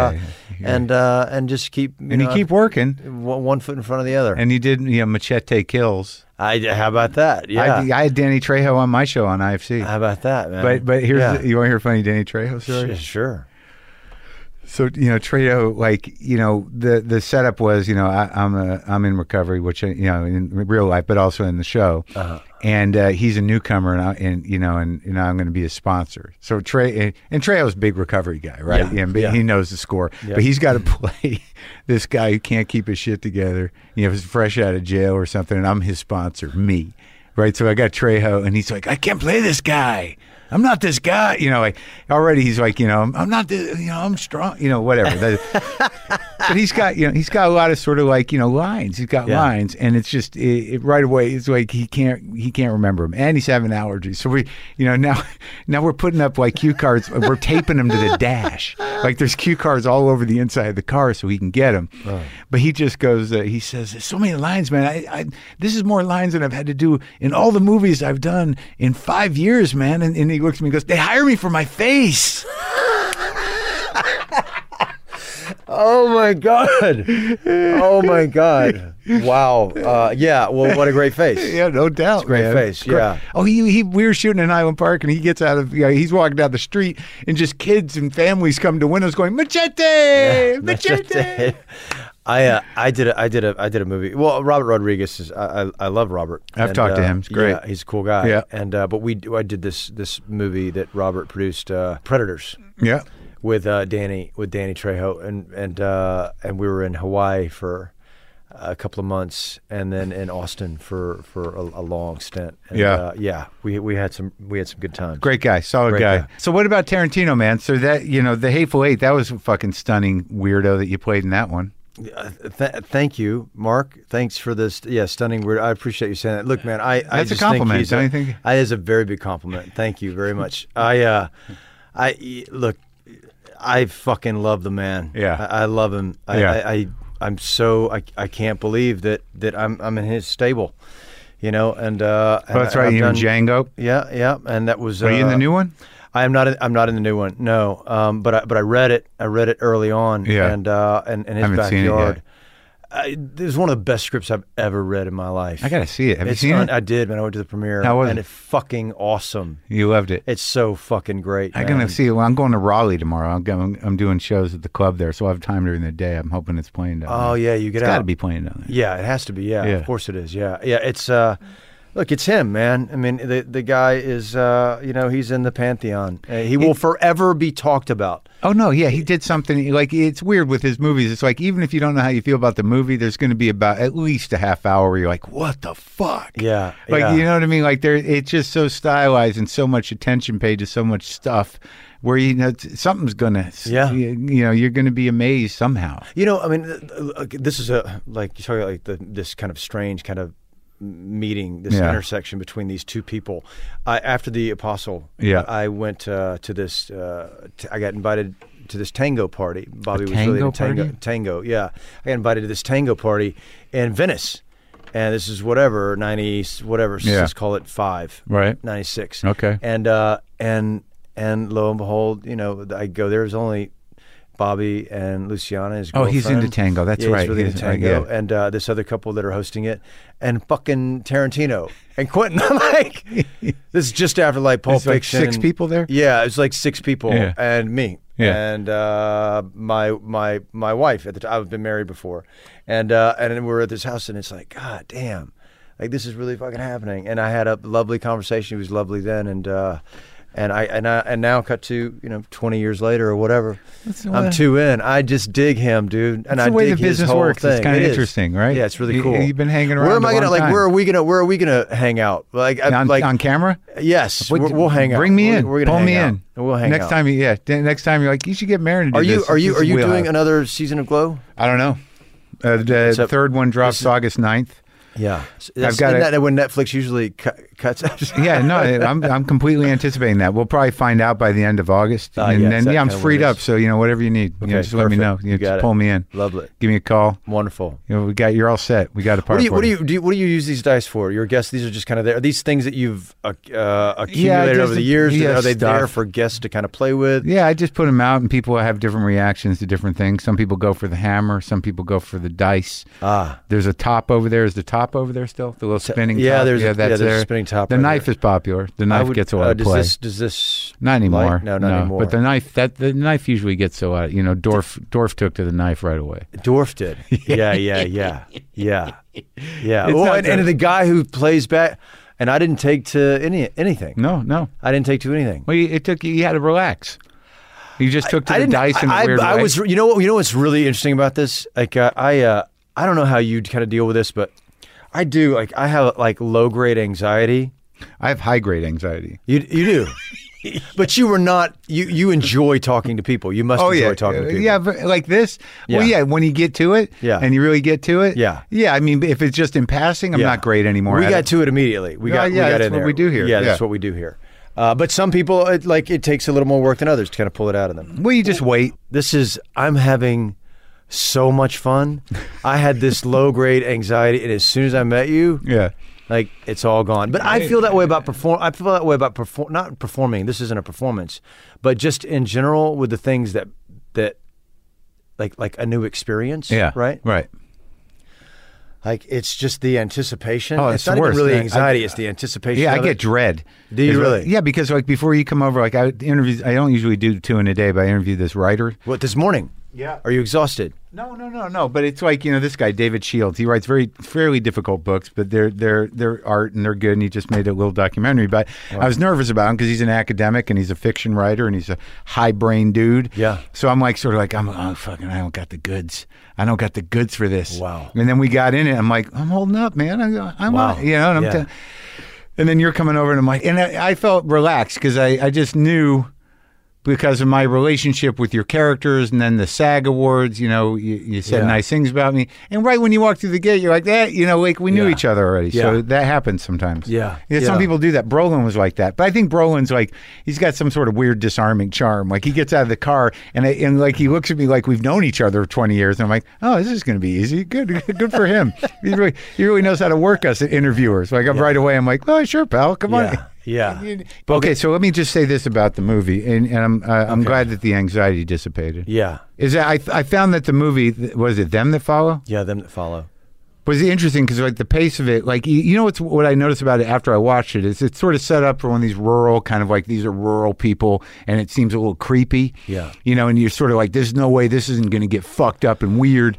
and just keep you keep working, one foot in front of the other. And you did, you know, Machete Kills. How about that? Yeah. I had Danny Trejo on my show on IFC. How about that, man? But here's you want to hear a funny Danny Trejo story? Sure. So, you know, Trejo, like, you know, the setup was, you know, I'm in recovery, which, you know, in real life, but also in the show. Uh-huh. And he's a newcomer, and I'm going to be a sponsor. So Trejo's a big recovery guy, right? Yeah. He knows the score, but he's got to play this guy who can't keep his shit together. You know, he's fresh out of jail or something, and I'm his sponsor, me, right? So I got Trejo, and he's like, I can't play this guy. I'm not this guy, you know, like already he's like, you know, I'm not this, you know, I'm strong, you know, whatever. But he's got a lot of sort of like, you know, lines. He's got lines, and it's just it right away. It's like he can't remember them, and he's having allergies. So we, you know, now we're putting up like cue cards. We're taping them to the dash. Like there's cue cards all over the inside of the car so he can get them. Oh. But he just goes, he says, "There's so many lines, man. This is more lines than I've had to do in all the movies I've done in 5 years, man." And he looks at me and goes, "They hire me for my face." Oh my God! Oh my God! Wow! Yeah. Well, what a great face. Yeah, no doubt. It's a great face. Yeah. Oh, we were shooting in Highland Park, and he gets out of. He's walking down the street, and just kids and families come to windows going, "Machete, Machete." I did a movie. Well, Robert Rodriguez is. I love Robert. I've talked to him. It's great. Yeah, he's a cool guy. Yeah. And but I did this movie that Robert produced, Predators. Yeah. With Danny Trejo, and we were in Hawaii for a couple of months, and then in Austin for a long stint. And, we had some good times. Great guy, solid guy. So what about Tarantino, man? So that the Hateful Eight, that was a fucking stunning weirdo that you played in that one. Thank you, Mark. Thanks for this. Yeah, stunning weirdo. I appreciate you saying that. Look, man, that's a compliment. Don't you think? It is a very big compliment. Thank you very much. Look. I fucking love the man. Yeah, I love him. I'm so I can't believe that I'm in his stable, and that's right. You're in Django. Yeah, and that was. Are you in the new one? I'm not in the new one. No, but I read it. I read it early on. Yeah, and in his backyard. It was one of the best scripts I've ever read in my life. I gotta see it. Have you seen it? I did, man. I went to the premiere. How was it? And it's fucking awesome. You loved it. It's so fucking great. I'm gonna see it. Well, I'm going to Raleigh tomorrow. I'm doing shows at the club there, so I have time during the day. I'm hoping it's playing down there. Oh yeah, you get out. It's got to be playing down there. Yeah, it has to be. Yeah, of course it is. Yeah. It's look, it's him, man. I mean, the guy is he's in the pantheon. He will forever be talked about. Oh no, yeah, he did something like it's weird with his movies. It's like even if you don't know how you feel about the movie, there's going to be about at least a half hour where you're like, "What the fuck?" Yeah, you know what I mean. Like it's just so stylized and so much attention paid to so much stuff. Where something's gonna, you're gonna be amazed somehow. I mean, this is you talk about this kind of strange kind of meeting, this intersection between these two people. After The Apostle, I went to this. I got invited to this tango party. Bobby was really into tango. Yeah, I got invited to this tango party in Venice, and this is 90s, let's call it 5, right? 96. Okay, and lo and behold, I go there. There's only Bobby and Luciana, his girlfriend. Oh, he's into tango. That's right. He's really into tango. And this other couple that are hosting it, and fucking Tarantino and Quentin. I'm like, this is just after Pulp Fiction. Like 6 people there? Yeah, it was like 6 people and me. Yeah. And my wife at the time. I've been married before. And then we're at this house, and it's like, God damn. Like, this is really fucking happening. And I had a lovely conversation. He was lovely then. And now cut to 20 years later or whatever. I'm 2 in. I just dig him, dude. And that's the way the business works. It's kind of interesting, right? Yeah, it's really cool. You've been hanging around. Where am I gonna Where are we gonna hang out? On camera? Yes, we'll hang out. Bring me in. We're gonna pull me in. We'll hang next out. time. Next time you're like, you should get married. And are you doing another season of Glow? I don't know. The third one drops August 9th. Yeah, isn't that when Netflix usually cuts out? Yeah, no, I'm completely anticipating that. We'll probably find out by the end of August, and then I'm freed up. So whatever you need, just let me know. Just pull me in. Lovely. Give me a call. Wonderful. You're all set. We got a part. What do you use these dice for? Your guests? These are just kind of there. Are these things that you've accumulated over the years? Are they there for guests to kind of play with? Yeah, I just put them out, and people have different reactions to different things. Some people go for the hammer. Some people go for the dice. There's a top over there. Is the top over there still? The little spinning top? There's a spinning top. The knife is popular. The knife gets a lot of play. Does this not anymore? No, not anymore. But the knife usually gets so out. Dorf took to the knife right away. Dorf did. Yeah. Well, and the guy who plays back, and I didn't take to anything. No. I didn't take to anything. Well, it took you had to relax. You just took to the dice in a weird way. I was. You know what's really interesting about this? Like I don't know how you kind of deal with this, but I do. Like I have low grade anxiety. I have high grade anxiety. You do. But you were not. You enjoy talking to people. You must enjoy talking to people. Yeah, but like this. Yeah. Well, yeah. When you get to it, and you really get to it, yeah. I mean, if it's just in passing, I'm not great anymore. We got to it immediately. We got that's in there. What we do here. Yeah, that's what we do here. But some people, it takes a little more work than others to kind of pull it out of them. Well, you just wait. I'm having so much fun. I had this low grade anxiety, and as soon as I met you, it's all gone. But I feel that way about not performing. This isn't a performance, but just in general with the things that like a new experience. Yeah. Right. Like it's just the anticipation. Oh, it's not even really anxiety. It's the anticipation. Yeah, I get dread. Do you really? Yeah, because before you come over, I don't usually do 2 in a day, but I interviewed this writer. What, this morning? Yeah. Are you exhausted? No. But it's like, this guy, David Shields, he writes fairly difficult books, but they're art and they're good. And he just made a little documentary. But I was nervous about him because he's an academic and he's a fiction writer and he's a high brain dude. Yeah. So I'm like, I don't got the goods. I don't got the goods for this. Wow. And then we got in it. I'm like, I'm holding up, man. I'm wow. And and then you're coming over and I'm like, and I felt relaxed because I just knew, because of my relationship with your characters, and then the SAG Awards, you said nice things about me. And right when you walk through the gate, you're like, that, like we knew each other already. Yeah. So that happens sometimes. Yeah. Some people do that. Brolin was like that. But I think Brolin's like, he's got some sort of weird disarming charm. Like he gets out of the car and like he looks at me like we've known each other for 20 years. And I'm like, oh, this is going to be easy. Good for him. He really knows how to work us at interviewers. Like right away, I'm like, oh, sure, pal. Come on. Yeah. Okay, so let me just say this about the movie, and I'm glad that the anxiety dissipated. Yeah. Is that I found that the movie, was it Them That Follow? Yeah, Them That Follow. Was interesting because like the pace of it, like what I noticed about it after I watched it is it's sort of set up for one of these rural kind of like these are rural people, and it seems a little creepy. Yeah. And you're sort of like, there's no way this isn't going to get fucked up and weird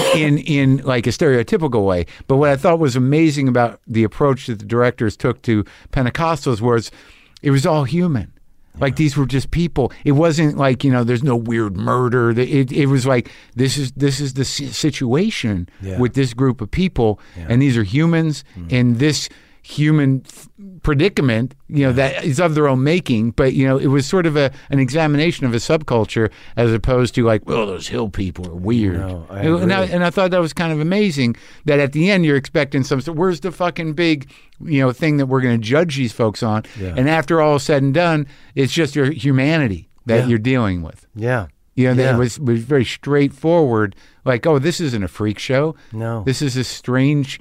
in like a stereotypical way. But what I thought was amazing about the approach that the directors took to Pentecostals was it was all human. Like these were just people. It wasn't like, there's no weird murder. It was like, this is the situation with this group of people, and these are humans, and this human predicament, that is of their own making. But, it was sort of an examination of a subculture as opposed to like, well, those hill people are weird. No, I agree. And I thought that was kind of amazing that at the end you're expecting where's the fucking big, thing that we're going to judge these folks on? Yeah. And after all is said and done, it's just your humanity that you're dealing with. Yeah. It was very straightforward. Like, oh, this isn't a freak show. No. This is a strange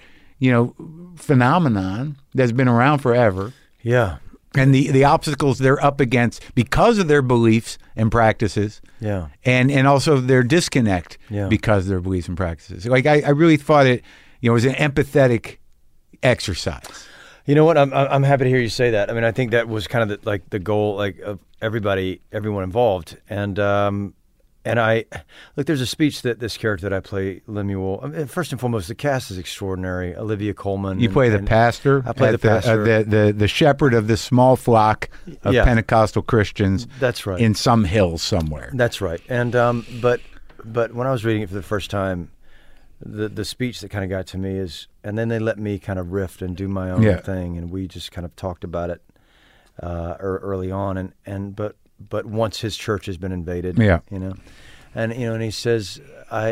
phenomenon that's been around forever. Yeah. And the obstacles they're up against because of their beliefs and practices. Yeah. And also their disconnect because of their beliefs and practices. Like I really thought it, was an empathetic exercise. You know what? I'm happy to hear you say that. I mean, I think that was kind of the goal, of everyone involved. And I look. There's a speech that this character that I play, Lemuel. First and foremost, the cast is extraordinary. Olivia Colman. You play the pastor. I play the pastor, the shepherd of this small flock of Pentecostal Christians. That's right. In some hills somewhere. That's right. And but when I was reading it for the first time, the speech that kind of got to me is, and then they let me kind of riff and do my own thing, and we just kind of talked about it early on, but once his church has been invaded, and he says,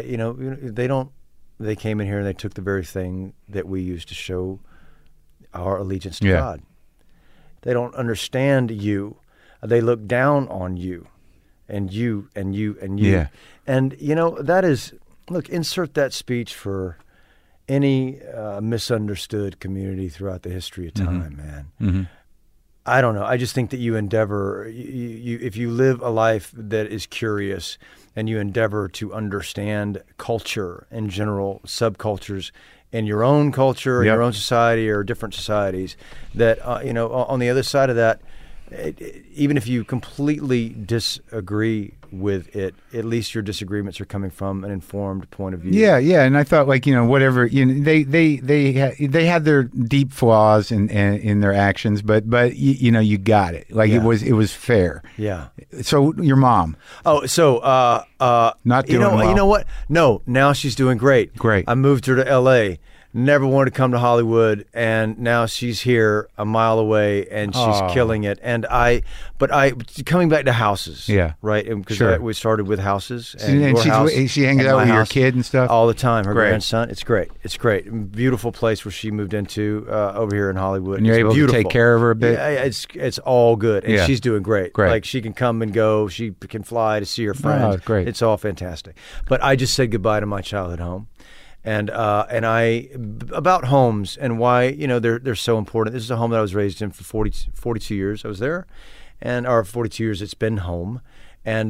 they came in here and they took the very thing that we used to show our allegiance to God. They don't understand you. They look down on you, and you, and you, and you. Yeah. And that is, look, insert that speech for any misunderstood community throughout the history of time, man. Mm-hmm. I don't know. I just think that you endeavor, if you live a life that is curious and you endeavor to understand culture in general, subcultures in your own culture, your own society, or different societies, that, on the other side of that, even if you completely disagree with it, at least your disagreements are coming from an informed point of view. Yeah, and I thought whatever they had their deep flaws in their actions, but you got it. It was fair. Yeah. So your mom. Oh, so not doing well. You know what? No, now she's doing great. Great. I moved her to L.A. Never wanted to come to Hollywood, and now she's here a mile away, and she's killing it. And coming back to houses, right? Because we started with houses, and she hangs out with your kid and stuff all the time. Her grandson, it's great. It's great, beautiful place where she moved into over here in Hollywood. And you're able to take care of her a bit. Yeah, it's all good, and she's doing great. Great. Like she can come and go. She can fly to see her friends. Oh, great. It's all fantastic. But I just said goodbye to my childhood home. And I about homes and why they're so important. This is a home that I was raised in for 42 years. I was there, and 42 years it's been home, and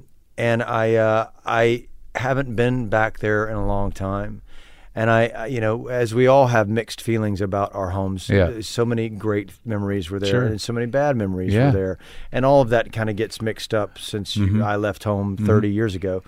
I haven't been back there in a long time. And I as we all have mixed feelings about our homes. So many great memories were there, and so many bad memories were there, and all of that kind of gets mixed up since I left home 30 years ago.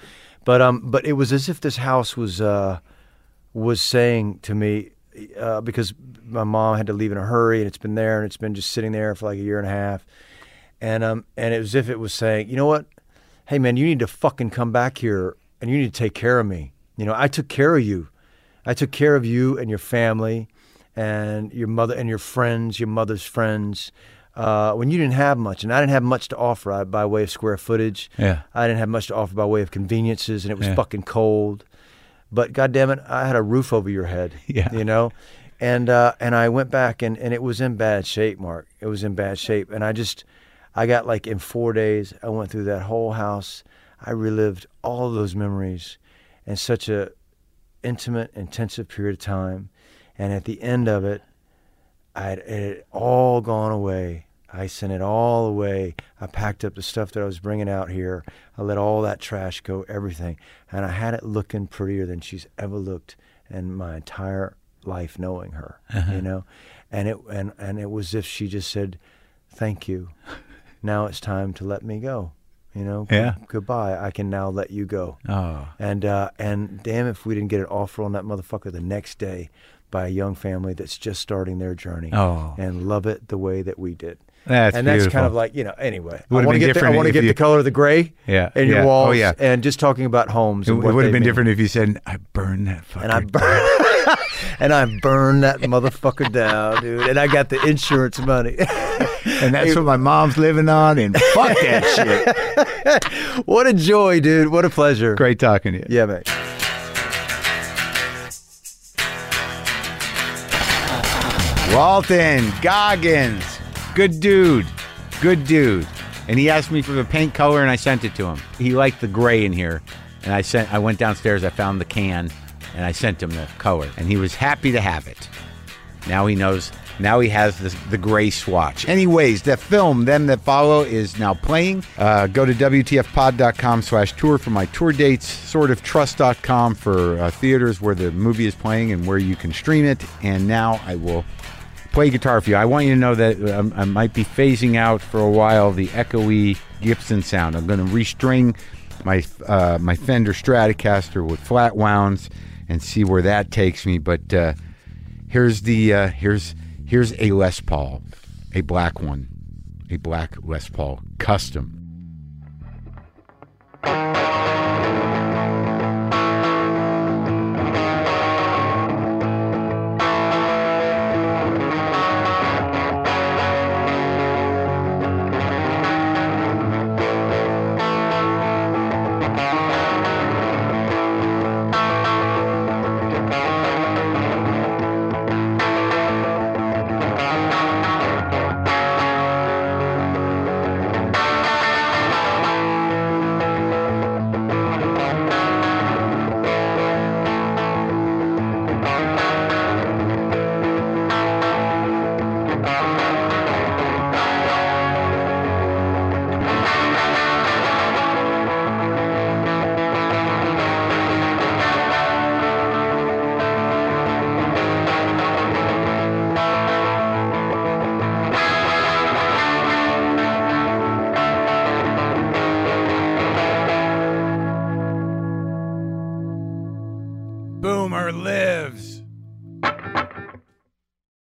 But it was as if this house was saying to me, because my mom had to leave in a hurry, and it's been there, and it's been just sitting there for like a year and a half, and it was as if it was saying, you know what, hey man, you need to fucking come back here, and you need to take care of me. You know, I took care of you. I took care of you and your family, and your mother and your friends, your mother's friends. When you didn't have much, and I didn't have much to offer by way of square footage. Yeah. I didn't have much to offer by way of conveniences, and it was fucking cold. But goddamn it, I had a roof over your head. Yeah. You know, and I went back, and it was in bad shape, Mark. It was in bad shape, and I got like in 4 days, I went through that whole house. I relived all of those memories in such a intimate, intensive period of time, and at the end of it, it had all gone away. I sent it all away. I packed up the stuff that I was bringing out here. I let all that trash go, everything. And I had it looking prettier than she's ever looked in my entire life knowing her, you know? And it was as if she just said, thank you. Now it's time to let me go, you know? Goodbye. I can now let you go. Oh. And damn if we didn't get an offer on that motherfucker the next day by a young family that's just starting their journey and love it the way that we did. That's kind of like, you know, anyway. I want to get the color of the gray in your walls. Oh, yeah. And just talking about homes. It would have been different if you said, I burned that fucker. And I burned that motherfucker down, dude. And I got the insurance money. And that's what my mom's living on, and fuck that shit. What a joy, dude. What a pleasure. Great talking to you. Yeah, mate. Walton Goggins. Good dude. And he asked me for the paint color, and I sent it to him. He liked the gray in here, and I went downstairs, I found the can, and I sent him the color, and he was happy to have it. Now he knows. Now he has the gray swatch. Anyways, the film, Them That Follow, is now playing. Go to WTFpod.com/tour for my tour dates, sortoftrust.com for theaters where the movie is playing and where you can stream it. And now I will play guitar for you. I want you to know that I might be phasing out for a while the echoey Gibson sound. I'm going to restring my Fender Stratocaster with flat wounds and see where that takes me. But here's a Les Paul, a black one, a black Les Paul custom. Boomer lives.